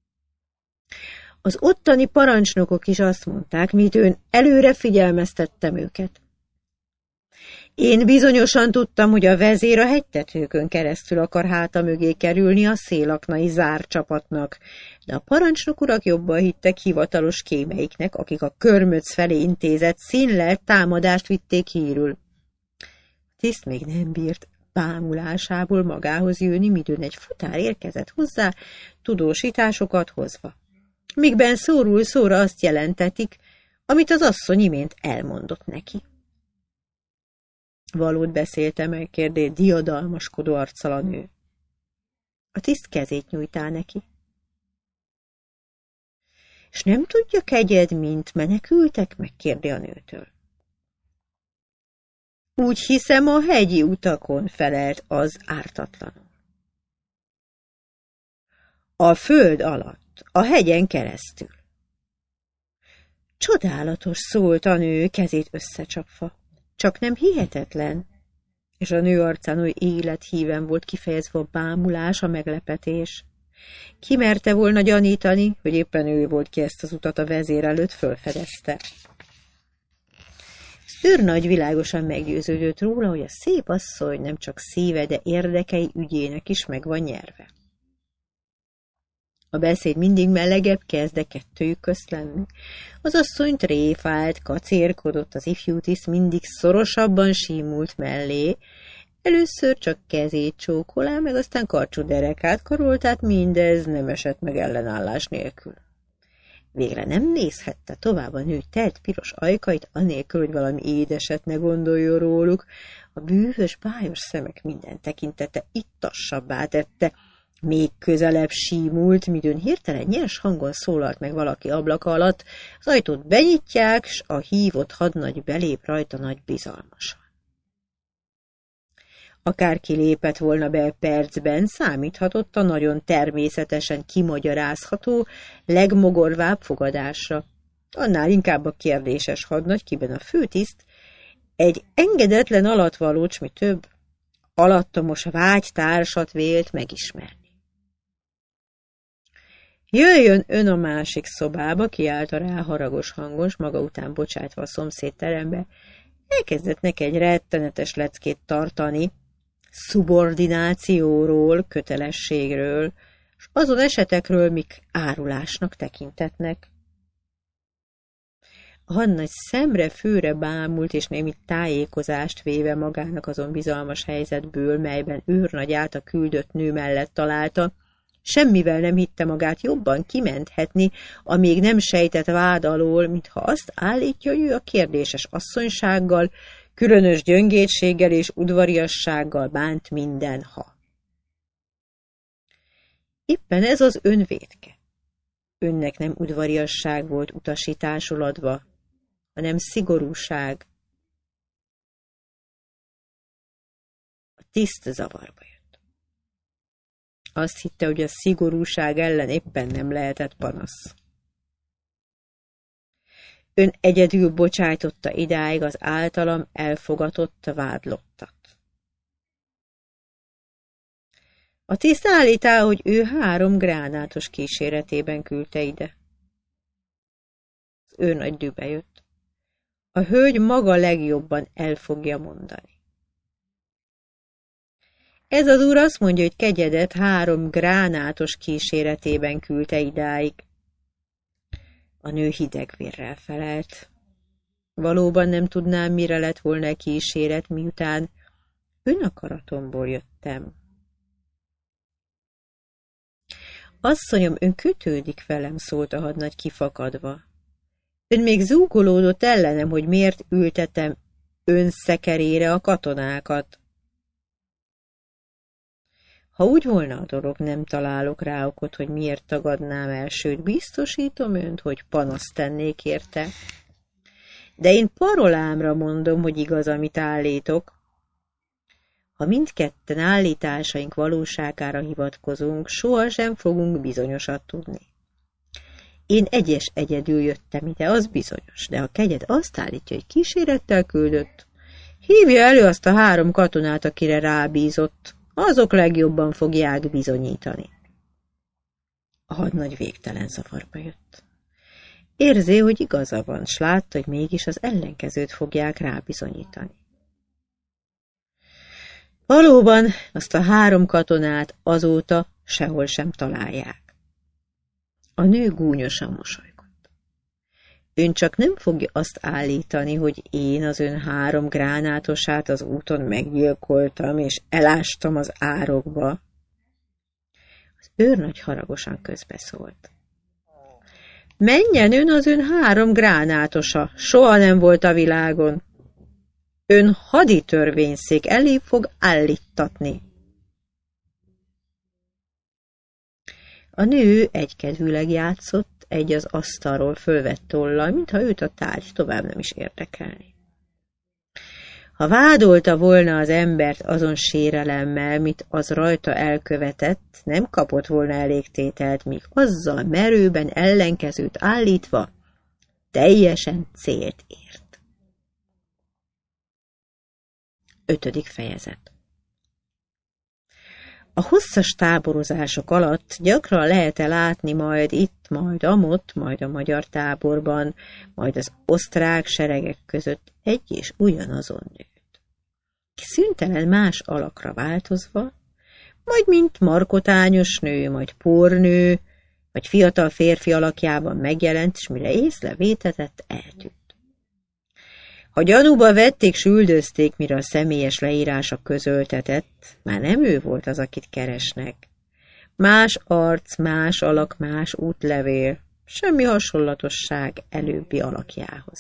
Az ottani parancsnokok is azt mondták, mint ön, előre figyelmeztettem őket. Én bizonyosan tudtam, hogy a vezér a hegytetőkön keresztül akar háta mögé kerülni a szélaknai zárt csapatnak, de a parancsnok urak jobban hittek hivatalos kémeiknek, akik a Körmöc felé intézett színlelt támadást vitték hírül. Tiszt még nem bírt bámulásából magához jönni, midőn egy futár érkezett hozzá, tudósításokat hozva. Mikben szóról szóra azt jelentetik, amit az asszony imént elmondott neki. Valót beszéltem el, kérdé diadalmaskodó arccal a nő. A tiszt kezét nyújtál neki. És nem tudja kegyed, mint menekültek, megkérdi a nőtől. Úgy hiszem, a hegyi utakon, felelt az ártatlanul. A föld alatt, a hegyen keresztül. Csodálatos, szólt a nő, kezét összecsapva. Csak nem hihetetlen, és a nő arcán oly élethíven volt kifejezve a bámulás, a meglepetés. Ki merte volna gyanítani, hogy éppen ő volt, ki ezt az utat a vezér előtt fölfedezte. Őrnagy világosan meggyőződött róla, hogy a szép asszony nem csak szíve, de érdekei ügyének is meg van nyerve. A beszéd mindig melegebb kezd, de kettőjük közt lenni. Az asszony tréfált, kacérkodott, az ifjú tiszt mindig szorosabban símult mellé. Először csak kezét csókolá, meg aztán karcsú derekát karolt, tehát mindez nem esett meg ellenállás nélkül. Végre nem nézhette tovább a nő telt piros ajkait, anélkül, hogy valami édeset ne gondoljon róluk. A bűvös, bájos szemek minden tekintete ittassabbá tette. Még közelebb símult, midőn hirtelen nyers hangon szólalt meg valaki ablaka alatt, az ajtót benyitják, s a hívott hadnagy belép rajta nagy bizalmasan. Akár kilépett volna be percben, számíthatott a nagyon természetesen kimagyarázható, legmogorvább fogadásra. Annál inkább a kérdéses hadnagy, kiben a főtiszt, egy engedetlen alattvalócs, mi több, alattomos vágytársat vélt megismerni. Jöjjön ön a másik szobába, kiállt rá haragos hangos, maga után bocsátva a szomszéd terembe. Elkezdett neki egy rettenetes leckét tartani, szubordinációról, kötelességről, és azon esetekről, mik árulásnak tekintetnek. A hadnagy szemre főre bámult, és némi tájékozást véve magának azon bizalmas helyzetből, melyben őrnagyát a küldött nő mellett találta, semmivel nem hitte magát jobban kimenthetni a még nem sejtett vád alól, mintha azt állítja, hogy ő a kérdéses asszonysággal, különös gyöngétséggel és udvariassággal bánt mindenha. Éppen ez az önvétke. Önnek nem udvariasság volt utasításul adva, hanem szigorúság. A tiszt zavarba jött. Azt hitte, hogy a szigorúság ellen éppen nem lehetett panasz. Ön egyedül bocsájtotta idáig az általam elfogatott vádlottat. A tiszt állítá, hogy ő három gránátos kíséretében küldte ide. Az őrnagy dühbe jött. A hölgy maga legjobban el fogja mondani. Ez az úr azt mondja, hogy kegyedet három gránátos kíséretében küldte idáig. A nő hidegvérrel felelt. Valóban nem tudnám, mire lett volna a kíséret, miután önakaratomból jöttem. Asszonyom, ön kötődik velem, szólt a hadnagy kifakadva. Ön még zúgolódott ellenem, hogy miért ültetem ön szekerére a katonákat. Ha úgy volna a dolog, nem találok rá okot, hogy miért tagadnám el, sőt, biztosítom önt, hogy panaszt tennék érte. De én parolámra mondom, hogy igaz, amit állítok. Ha mindketten állításaink valóságára hivatkozunk, sohasem fogunk bizonyosat tudni. Én egyes egyedül jöttem ide, az bizonyos, de a kegyed azt állítja, hogy kísérettel küldött. Hívja elő azt a három katonát, akire rábízott, azok legjobban fogják bizonyítani. A hadnagy végtelen zavarba jött. Érzi, hogy igaza van, s látta, hogy mégis az ellenkezőt fogják rábizonyítani. Valóban azt a három katonát azóta sehol sem találják. A nő gúnyosan mosolygott. Ön csak nem fogja azt állítani, hogy én az ön három gránátosát az úton meggyilkoltam, és elástam az árokba. Az őrnagy haragosan közbeszólt. Menjen ön az ön három gránátosa, soha nem volt a világon. Ön haditörvényszék elé fog állítatni. A nő egykedvűleg játszott egy az asztalról fölvett tollal, mintha őt a tárgy tovább nem is érdekelni. Ha vádolta volna az embert azon sérelemmel, mit az rajta elkövetett, nem kapott volna elég tételt, míg azzal merőben ellenkezőt állítva teljesen célt ért. Ötödik fejezet. A hosszas táborozások alatt gyakran lehet-e látni majd itt, majd amott, majd a magyar táborban, majd az osztrák seregek között egy és ugyanazon nőt. Szüntelen más alakra változva, majd mint markotányos nő, majd pornő, vagy fiatal férfi alakjában megjelent, és mire észrevétetett, eltűnt. Ha gyanúba vették, s üldözték, mire a személyes leírása közöltetett, már nem ő volt az, akit keresnek. Más arc, más alak, más útlevél, semmi hasonlatosság előbbi alakjához.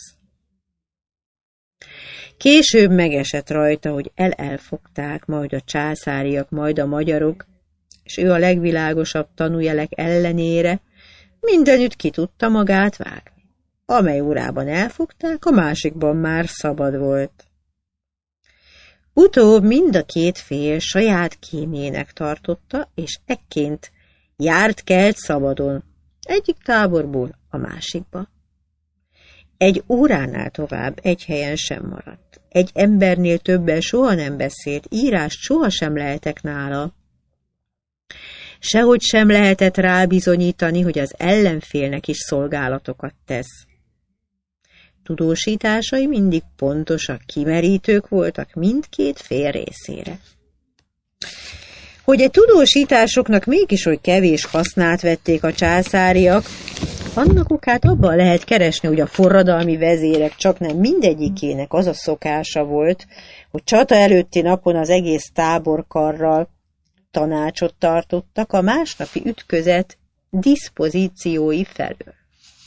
Később megesett rajta, hogy el-elfogták, majd a császáriak, majd a magyarok, és ő a legvilágosabb tanújelek ellenére mindenütt ki tudta magát vágni. Amely órában elfogták, a másikban már szabad volt. Utóbb mind a két fél saját kémjének tartotta, és ekként járt-kelt szabadon, egyik táborból a másikba. Egy óránál tovább egy helyen sem maradt. Egy embernél többen soha nem beszélt, írást soha sem lehetek nála. Sehogy sem lehetett rábizonyítani, hogy az ellenfélnek is szolgálatokat tesz. Tudósításai mindig pontosak, kimerítők voltak mindkét fél részére. Hogy egy tudósításoknak mégis oly kevés hasznát vették a császáriak, annak okát abban lehet keresni, hogy a forradalmi vezérek csaknem mindegyikének az a szokása volt, hogy csata előtti napon az egész táborkarral tanácsot tartottak a másnapi ütközet diszpozíciói felől.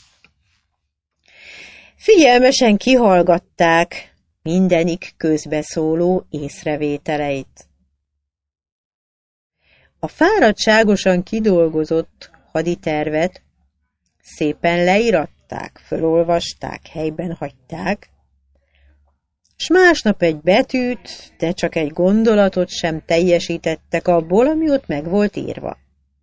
Figyelmesen kihallgatták mindenik közbeszóló észrevételeit. A fáradtságosan kidolgozott haditervet szépen leíratták, fölolvasták, helyben hagyták, s másnap egy betűt, de csak egy gondolatot sem teljesítettek abból, ami ott meg volt írva.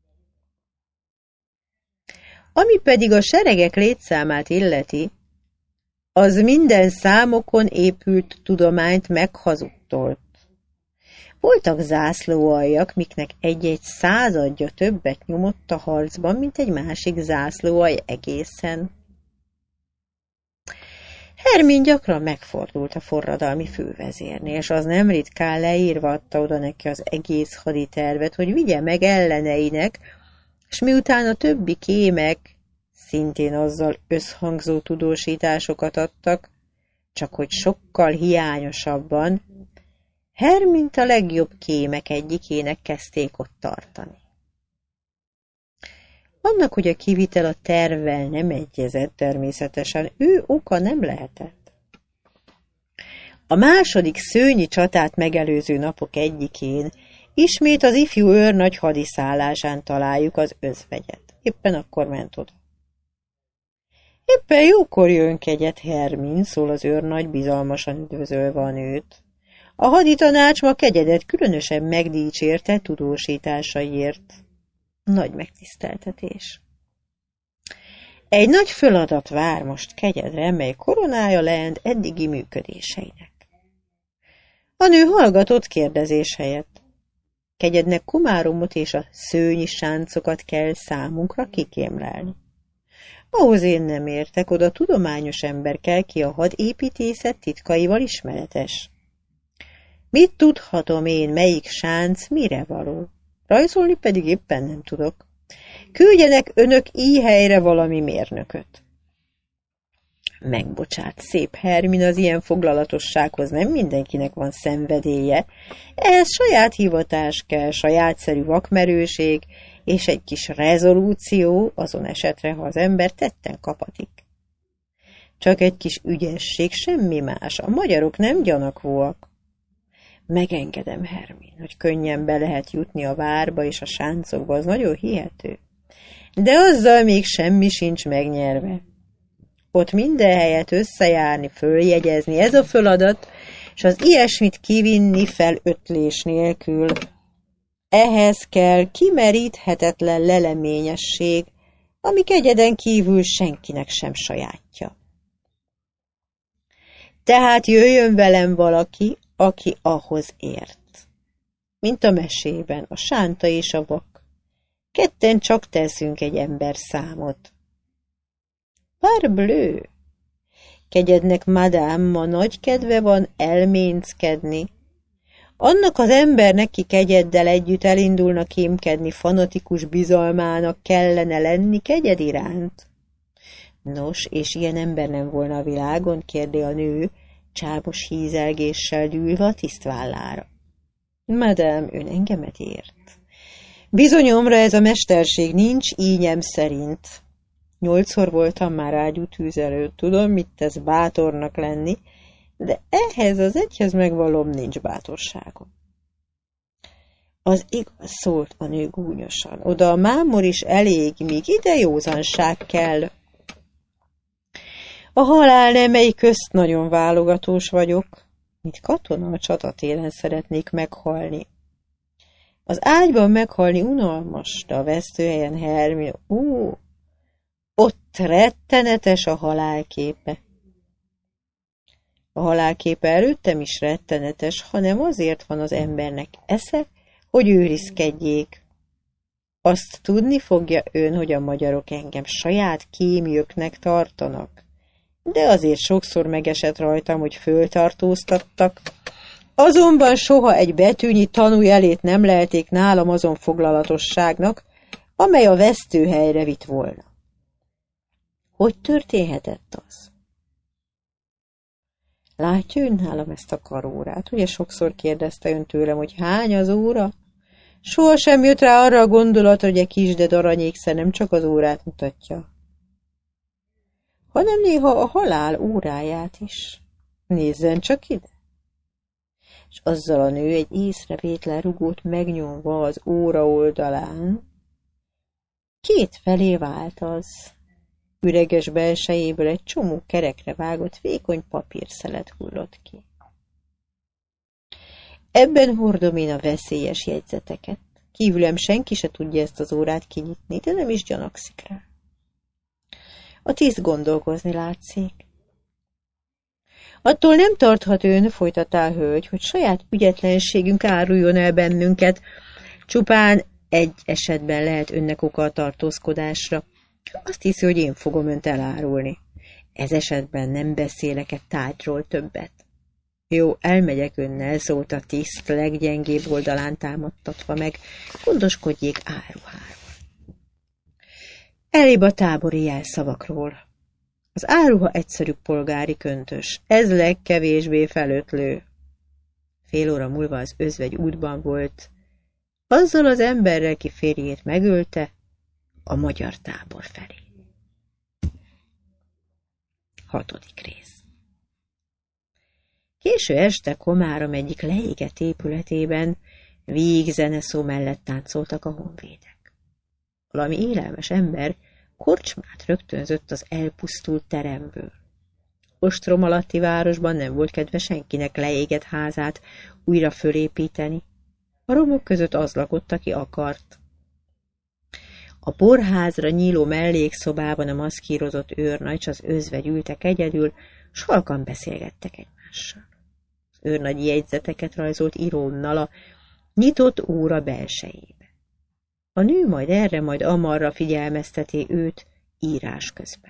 Ami pedig a seregek létszámát illeti, az minden számokon épült tudományt meghazudtolt. Voltak zászlóaljak, miknek egy-egy századja többet nyomott a harcban, mint egy másik zászlóalj egészen. Hermin gyakran megfordult a forradalmi fővezérnél, és az nem ritkán leírva adta oda neki az egész haditervet, hogy vigye meg elleneinek, és miután a többi kémek szintén azzal összhangzó tudósításokat adtak, csak hogy sokkal hiányosabban, Hermint a legjobb kémek egyikének kezdték ott tartani. Annak, hogy a kivitel a tervvel nem egyezett, természetesen ő oka nem lehetett. A második szőnyi csatát megelőző napok egyikén ismét az ifjú őrnagy hadiszállásán találjuk az özvegyet. Éppen akkor ment oda. Éppen jókor jön kegyet, Hermin, szól az őrnagy, bizalmasan üdvözölve a nőt. A haditanács ma kegyedet különösen megdicsérte tudósításaiért. Nagy megtiszteltetés. Egy nagy feladat vár most kegyedre, mely koronája lehent eddigi működéseinek. A nő hallgatott kérdezés helyett. Kegyednek Komáromot és a szőnyi sáncokat kell számunkra kikémlelni. Ahhoz én nem értek, oda tudományos ember kell, ki a hadépítészet titkaival ismeretes. Mit tudhatom én, melyik sánc mire való? Rajzolni pedig éppen nem tudok. Küldjenek önök így helyre valami mérnököt. Megbocsát, szép Hermin, az ilyen foglalatossághoz nem mindenkinek van szenvedélye. Ehhez saját hivatás kell, sajátszerű vakmerőség, és egy kis rezolúció azon esetre, ha az ember tetten kapatik. Csak egy kis ügyesség, semmi más. A magyarok nem gyanakvóak. Megengedem, Hermin, hogy könnyen be lehet jutni a várba és a sáncokba, az nagyon hihető. De azzal még semmi sincs megnyerve. Ott minden helyet összejárni, följegyezni, ez a feladat, és az ilyesmit kivinni felötlés nélkül. Ehhez kell kimeríthetetlen leleményesség, ami kegyeden kívül senkinek sem sajátja. Tehát jöjjön velem valaki, aki ahhoz ért. Mint a mesében, a sánta és a vak. Ketten csak teszünk egy ember számot. Parbleu! Kegyednek, madám, ma nagy kedve van elménckedni. Annak az embernek, ki kegyeddel együtt elindulna kémkedni, fanatikus bizalmának kellene lenni kegyed iránt. Nos, és ilyen ember nem volna a világon, kérdi a nő, csábos hízelgéssel dűlve a tisztvállára. Madám, ön engemet ért. Bizonyomra ez a mesterség nincs ínyem szerint. Nyolcszor voltam már ágyútűz előtt, tudom, mit tesz bátornak lenni, de ehhez az egyhez megvalom, nincs bátorságom. Az igaz, szólt a nő gúnyosan, oda a mámor is elég, míg ide józanság kell. A halál nemei közt nagyon válogatós vagyok, mint katona a csatatéren szeretnék meghalni. Az ágyban meghalni unalmas, de a vesztőhelyen Hermin, ó, ott rettenetes a halálképe. A halálképe előttem is rettenetes, hanem azért van az embernek esze, hogy őrizkedjék. Azt tudni fogja ön, hogy a magyarok engem saját kémjöknek tartanak, de azért sokszor megesett rajtam, hogy föltartóztattak. Azonban soha egy betűnyi tanújelét nem lelték nálam azon foglalatosságnak, amely a vesztőhelyre vitt volna. Hogy történhetett az? Látja ön nálam ezt a karórát? Ugye sokszor kérdezte ön tőlem, hogy hány az óra? Soha sem jött rá arra a gondolatra, hogy egy kisded aranyékszer nem csak az órát mutatja, hanem néha a halál óráját is. Nézzen csak ide! És azzal a nő egy észrevétlen rugót megnyomva az óra oldalán, két felé vált az. Üreges belsejéből egy csomó kerekre vágott vékony papírszelet hullott ki. Ebben hordom én a veszélyes jegyzeteket. Kívülem senki se tudja ezt az órát kinyitni, de nem is gyanakszik rá. A tiszt gondolkozni látszik. Attól nem tarthat ön, folytatta a hölgy, hogy saját ügyetlenségünk áruljon el bennünket. Csupán egy esetben lehet önnek oka a tartózkodásra. Azt hiszi, hogy én fogom önt elárulni. Ez esetben nem beszélek egy tárgyról többet. Jó, elmegyek önnel, szólt a tiszt leggyengébb oldalán támadtatva meg. Gondoskodjék áruháról. Elébb a tábori jelszavakról. Az áruha egyszerű polgári köntös. Ez legkevésbé felötlő. Fél óra múlva az özvegy útban volt. Azzal az emberrel, ki férjét megölte, a magyar tábor felé. Hatodik rész. Késő este Komárom egyik leégett épületében vígzeneszó mellett táncoltak a honvédek. Valami élelmes ember korcsmát rögtönzött az elpusztult teremből. Ostrom alatti városban nem volt kedve senkinek leégett házát újra fölépíteni. A romok között az lakott, aki akart. A porházra nyíló mellékszobában a maszkírozott őrnagy s az özvegy ültek egyedül, s halkan beszélgettek egymással. Az őrnagy jegyzeteket rajzolt írónnal a nyitott óra belsejébe. A nő majd erre, majd amarra figyelmezteti őt írás közben.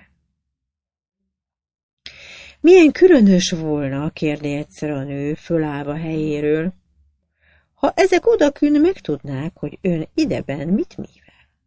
Milyen különös volna, kérdi egyszer a nő, fölállva helyéről, ha ezek odakün megtudnák, hogy ön ideben mit művel.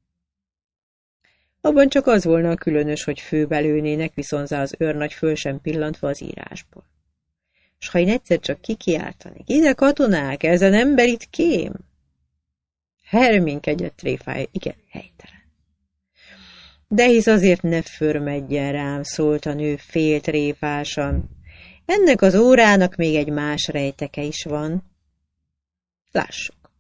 Abban csak az volna a különös, hogy főbelőnének, viszonzá az őrnagy föl sem pillantva az írásból. S ha én egyszer csak kikiáltanék, ide katonák, ezen ember itt kém? Herminkedett tréfája, igen, helytelen. De hisz azért ne förmedjen rám, szólt a nő fél tréfásan. Ennek az órának még egy más rejteke is van. Lássuk.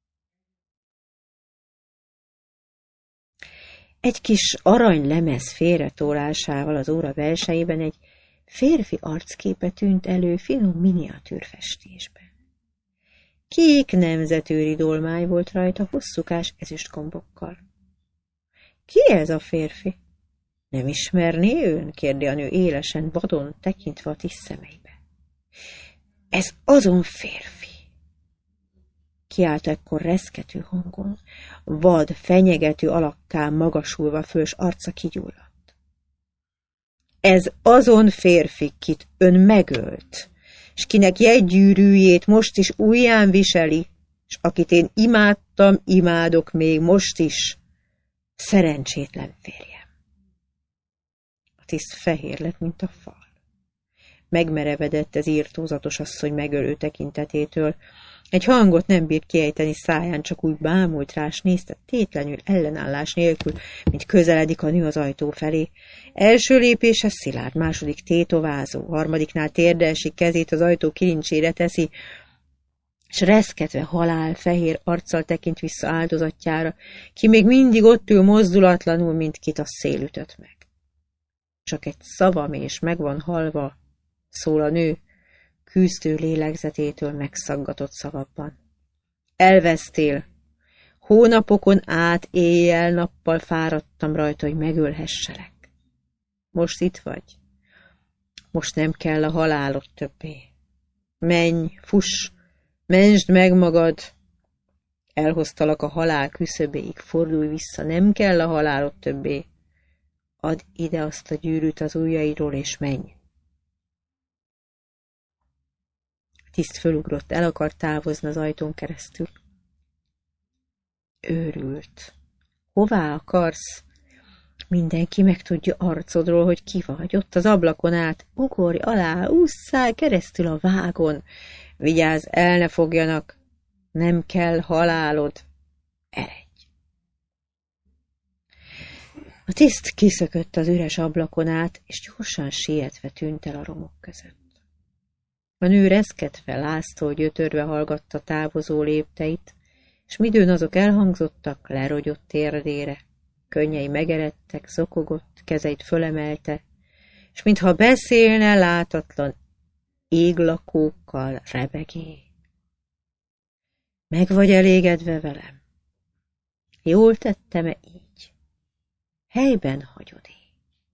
Egy kis aranylemez félretólásával az óra belsejében egy férfi arcképe tűnt elő finom miniatűrfestésben. Kék nemzetőri dolmány volt rajta hosszúkás ezüstgombokkal. Ki ez a férfi? Nem ismerné ön? Kérdi a nő élesen, vadon tekintve a tiszt szemeibe. Ez azon férfi! Kiállt ekkor reszkető hangon, vad, fenyegető alakká magasulva föl, s arca kigyulladt. Ez azon férfi, kit ön megölt, s kinek jegygyűrűjét most is ujján viseli, s akit én imádtam, imádok még most is, szerencsétlen férjem. A tiszt fehér lett, mint a fal. Megmerevedett az írtózatos asszony megölő tekintetétől. Egy hangot nem bírt kiejteni száján, csak úgy bámult rá, s nézte tétlenül, ellenállás nélkül, mint közeledik a nő az ajtó felé. Első lépése szilárd, második tétovázó, harmadiknál térdre esik, kezét az ajtó kilincsére teszi, s reszketve halál fehér arccal tekint vissza áldozatjára, ki még mindig ott ül mozdulatlanul, mint kit a szél ütött meg. Csak egy szavam és meg van halva, szól a nő, küzdő lélegzetétől megszaggatott szavakban. Elvesztél. Hónapokon át éjjel-nappal fáradtam rajta, hogy megölhesselek. Most itt vagy. Most nem kell a halálod többé. Menj, fuss, mentsd meg magad. Elhoztalak a halál küszöbéig, fordulj vissza, nem kell a halálod többé. Add ide azt a gyűrűt az ujjaidról, és menj. Tiszt fölugrott, el akart távozni az ajtón keresztül. Őrült. Hová akarsz? Mindenki megtudja arcodról, hogy ki vagy. Ott az ablakon át, ugorj alá, ússzál keresztül a vágon. Vigyázz, el ne fogjanak. Nem kell halálod. Eredj. A tiszt kiszökött az üres ablakon át, és gyorsan sietve tűnt el a romok között. A nő reszketve, láztól gyötörve hallgatta távozó lépteit, s midőn azok elhangzottak, lerogyott térdére, könnyei megeredtek, zokogott, kezeit fölemelte, s mintha beszélne látatlan églakókkal rebegé. Meg vagy elégedve velem? Jól tettem-e így? Helyben hagyod én.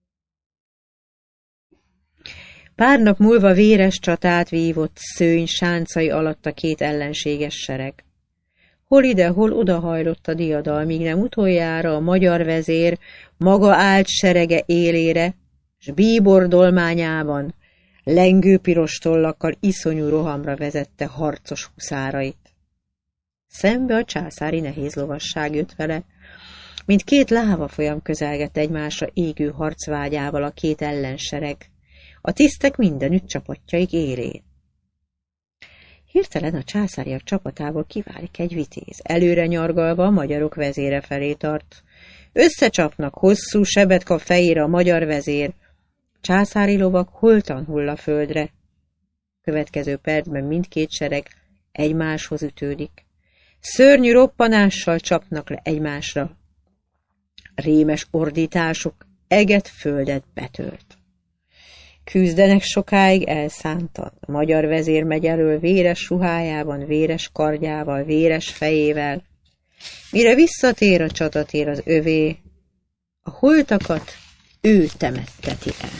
Pár nap múlva véres csatát vívott szőny sáncai alatt a két ellenséges sereg. Hol ide, hol odahajlott a diadal, míg nem utoljára a magyar vezér maga állt serege élére, s bíbor dolmányában lengő piros tollakkal iszonyú rohamra vezette harcos huszárait. Szembe a császári nehéz lovasság jött vele, mint két lávafolyam közelgett egymásra égő harcvágyával a két ellensereg, a tisztek mindenütt csapatjaik élén. Hirtelen a császáriak csapatából kiválik egy vitéz, előre nyargalva a magyarok vezére felé tart, Összecsapnak, hosszú sebet kap fejére a magyar vezér. Császári lovak holtan hull a földre. Következő percben mindkét sereg egymáshoz ütődik. Szörnyű roppanással csapnak le egymásra. Rémes ordításuk eget földet betölt. Küzdenek sokáig elszántan. A magyar vezér megy elől véres ruhájában, véres kardjával, véres fejével. Mire visszatér a csatatér az övé, a holtakat ő temetteti el.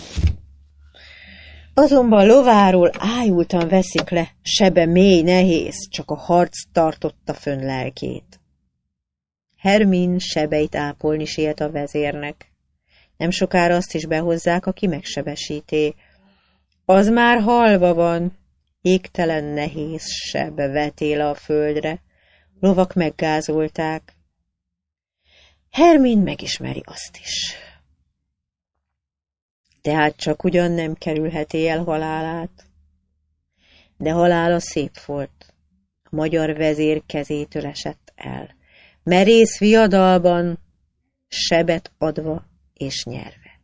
Azonban lováról ájultan veszik le, sebe mély, nehéz, csak a harc tartotta fönn lelkét. Hermin sebeit ápolni siet a vezérnek. Nem sokára azt is behozzák, aki megsebesíté. Az már halva van, égtelen nehéz seb vetél a földre, lovak meggázolták. Hermin megismeri azt is. Tehát csak ugyan nem kerülheti el halálát. De halála szép volt. A magyar vezér kezétől esett el. Merész viadalban, sebet adva és nyerve.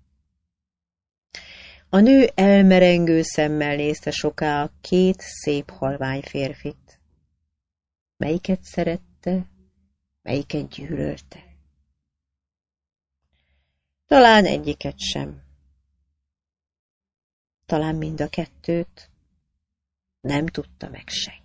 A nő elmerengő szemmel nézte soká a két szép halvány férfit. Melyiket szerette, melyiket gyűlölte. Talán egyiket sem. Talán mind a kettőt nem tudta meg senki.